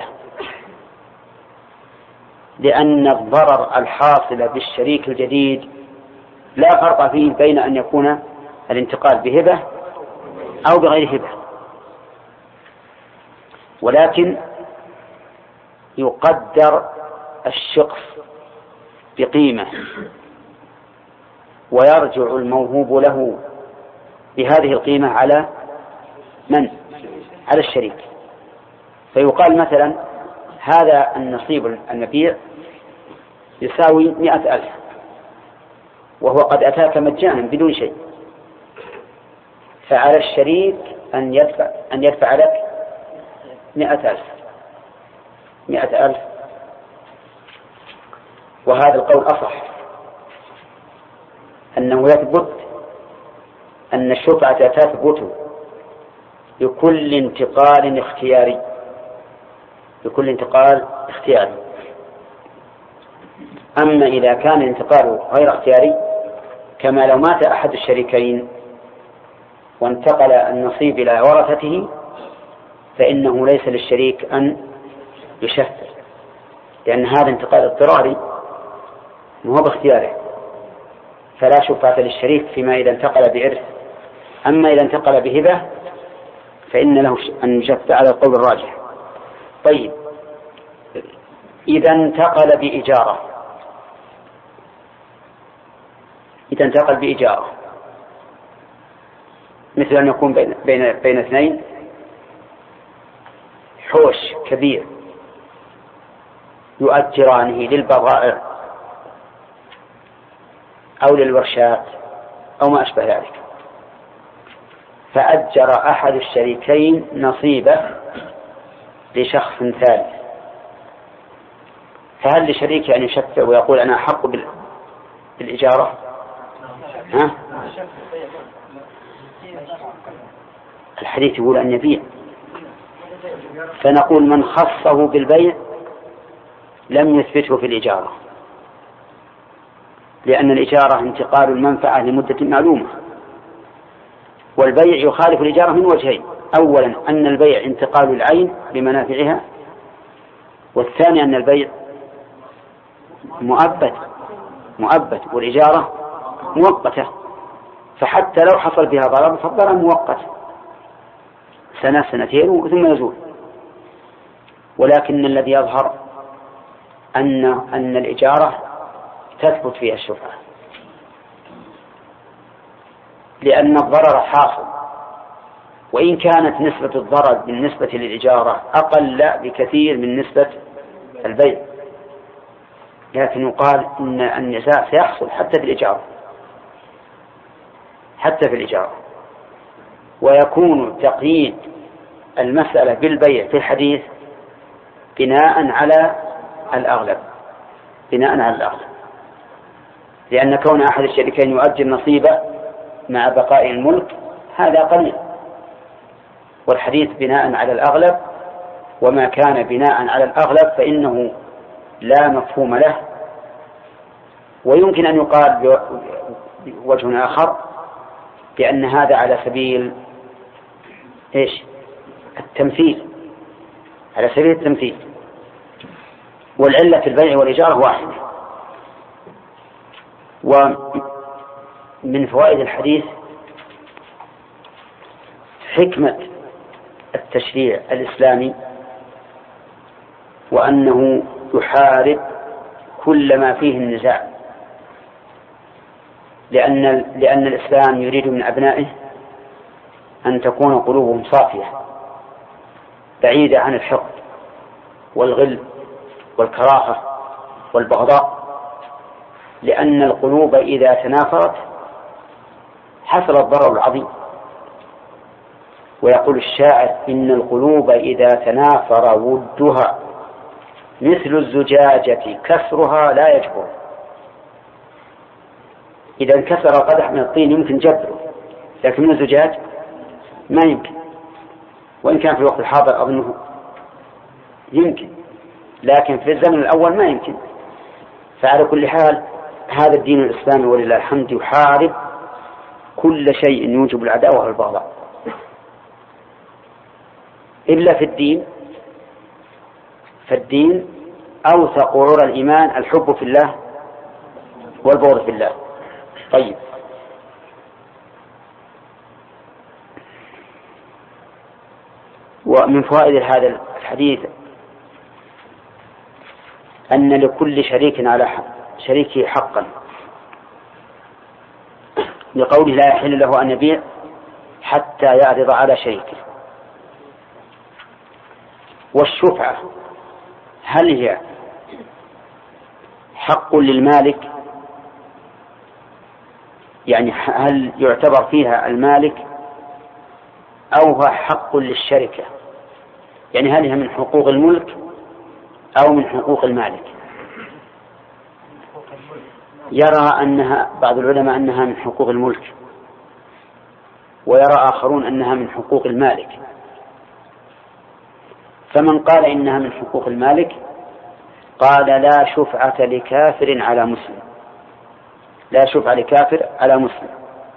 لأن الضرر الحاصل بالشريك الجديد لا فرق فيه بين أن يكون الانتقال بهبة أو بغير هبة، ولكن يقدر الشخص بقيمة ويرجع الموهوب له بهذه القيمة على من؟ على الشريك. فيقال مثلا هذا النصيب المبيع يساوي مئة ألف وهو قد أتاك مجانا بدون شيء، فعلى الشريك أن يدفع أن يدفع لك مئة ألف مئة ألف وهذا القول أصح، أنه يثبت أن الشفعة تثبت بكل انتقال اختياري بكل انتقال اختياري. أما إذا كان الانتقال غير اختياري كما لو مات أحد الشريكين وانتقل النصيب إلى ورثته فإنه ليس للشريك أن يشفع، لأن هذا انتقال اضطراري وهو باختياره، فلا شفعة للشريك فيما إذا انتقل بإرث. أما إذا انتقل بهبة فإن له أن يشفع على القول الراجح. طيب، إذا انتقل بإجارة إذا انتقل بإجارة مثل أن يكون بين, بين, بين اثنين حوش كبير يؤجرانه للبضائع أو للورشات أو ما أشبه ذلك، فأجر أحد الشريكين نصيبه لشخص ثالث، فهل لشريك أن يشفع ويقول أنا أحق بالإجارة؟ ها؟ الحديث يقول أن يبيع، فنقول من خصه بالبيع لم يثبته في الإجارة، لأن الإجارة انتقال المنفعة لمدة معلومة، والبيع يخالف الإجارة من وجهين: أولا أن البيع انتقال العين بمنافعها، والثاني أن البيع مؤبد مؤبد والإجارة مؤقتة، فحتى لو حصل بها ضرر فالضرر مؤقت سنة سنتين ثم يزول. ولكن الذي يظهر أن أن الإجارة تثبت فيها الشفعة، لأن الضرر حاصل، وإن كانت نسبة الضرر بالنسبة للإجارة أقل بكثير من نسبة البيع، لكن يقال إن النزاع سيحصل حتى في الإجارة حتى في الإجارة ويكون تقييد المسألة بالبيع في الحديث بناء على الأغلب بناء على الأغلب لأن كون أحد الشريكين يؤجر نصيبه مع بقاء الملك هذا قليل، والحديث بناء على الأغلب، وما كان بناء على الأغلب فإنه لا مفهوم له. ويمكن أن يقال بوجه آخر بأن هذا على سبيل إيش؟ التمثيل، على سبيل التمثيل، والعلة في البيع والإجارة واحدة. ومن فوائد الحديث حكمة التشريع الإسلامي، وأنه يحارب كل ما فيه النزاع، لأن لأن الإسلام يريد من أبنائه أن تكون قلوبهم صافية بعيدة عن الحقد والغل والكراهة والبغضاء، لأن القلوب إذا تنافرت حصل الضرر العظيم. ويقول الشاعر: إن القلوب إذا تنافر ودها مثل الزجاجة كسرها لا يجبر. إذا انكسر قدح من الطين يمكن جبره، لكن من الزجاج ما يمكن، وإن كان في الوقت الحاضر أظنه يمكن، لكن في الزمن الأول ما يمكن. فعلى كل حال هذا الدين الإسلامي ولله الحمد يحارب كل شيء يوجب العداوة والبغضاء، إلا في الدين. فالدين أوثق عرى الإيمان الحب في الله والبغض في الله. طيب، ومن فوائد هذا الحديث أن لكل شريك على شريكه حقا، لقوله: لا يحل له أن يبيع حتى يعرض على شريكه. والشفعة هل هي حق للمالك؟ يعني هل يعتبر فيها المالك أو هو حق للشركة؟ يعني هل هي من حقوق الملك أو من حقوق المالك؟ يرى أنها بعض العلماء أنها من حقوق الملك، ويرى آخرون أنها من حقوق المالك. فمن قال إنها من حقوق المالك قال لا شفعة لكافر على مسلم، لا شفعة لكافر على مسلم.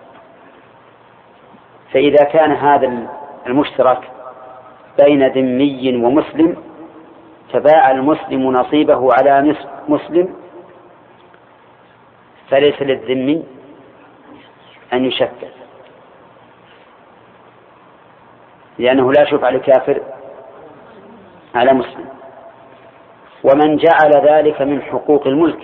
فإذا كان هذا المشترك بين ذمي ومسلم تباع المسلم نصيبه على مسلم، فليس للذمي أن يشفع، لأنه لا شفعة لكافر على مسلم. ومن جعل ذلك من حقوق الملك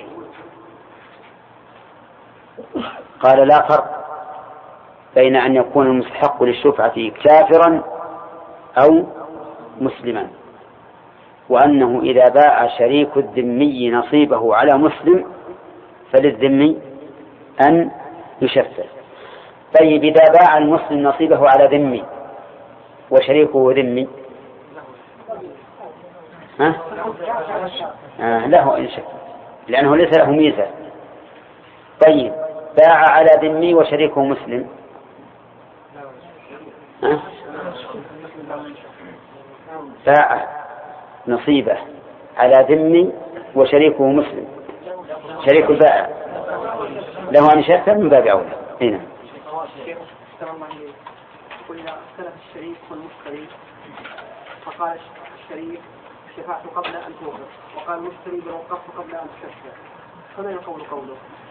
قال لا فرق بين أن يكون المستحق للشفعة كافرا أو مسلما، وأنه إذا باع شريك الذمي نصيبه على مسلم فللذمي أن يشفع. طيب إذا باع المسلم نصيبه على ذمي وشريكه ذمي ها؟ آه له إن شاء، لأنه ليس له ميزة. طيب باع على ذمي وشريكه مسلم ها؟ باع نصيبه على ذمي وشريكه مسلم، شريك البائع له أن يشفع من باب أولى. هنا قلنا اختلف الشريك والمشتري، فقال الشريك شفعت قبل أن توقف، وقال المشتري بل وقفت قبل أن تشفع، فما يقول قوله؟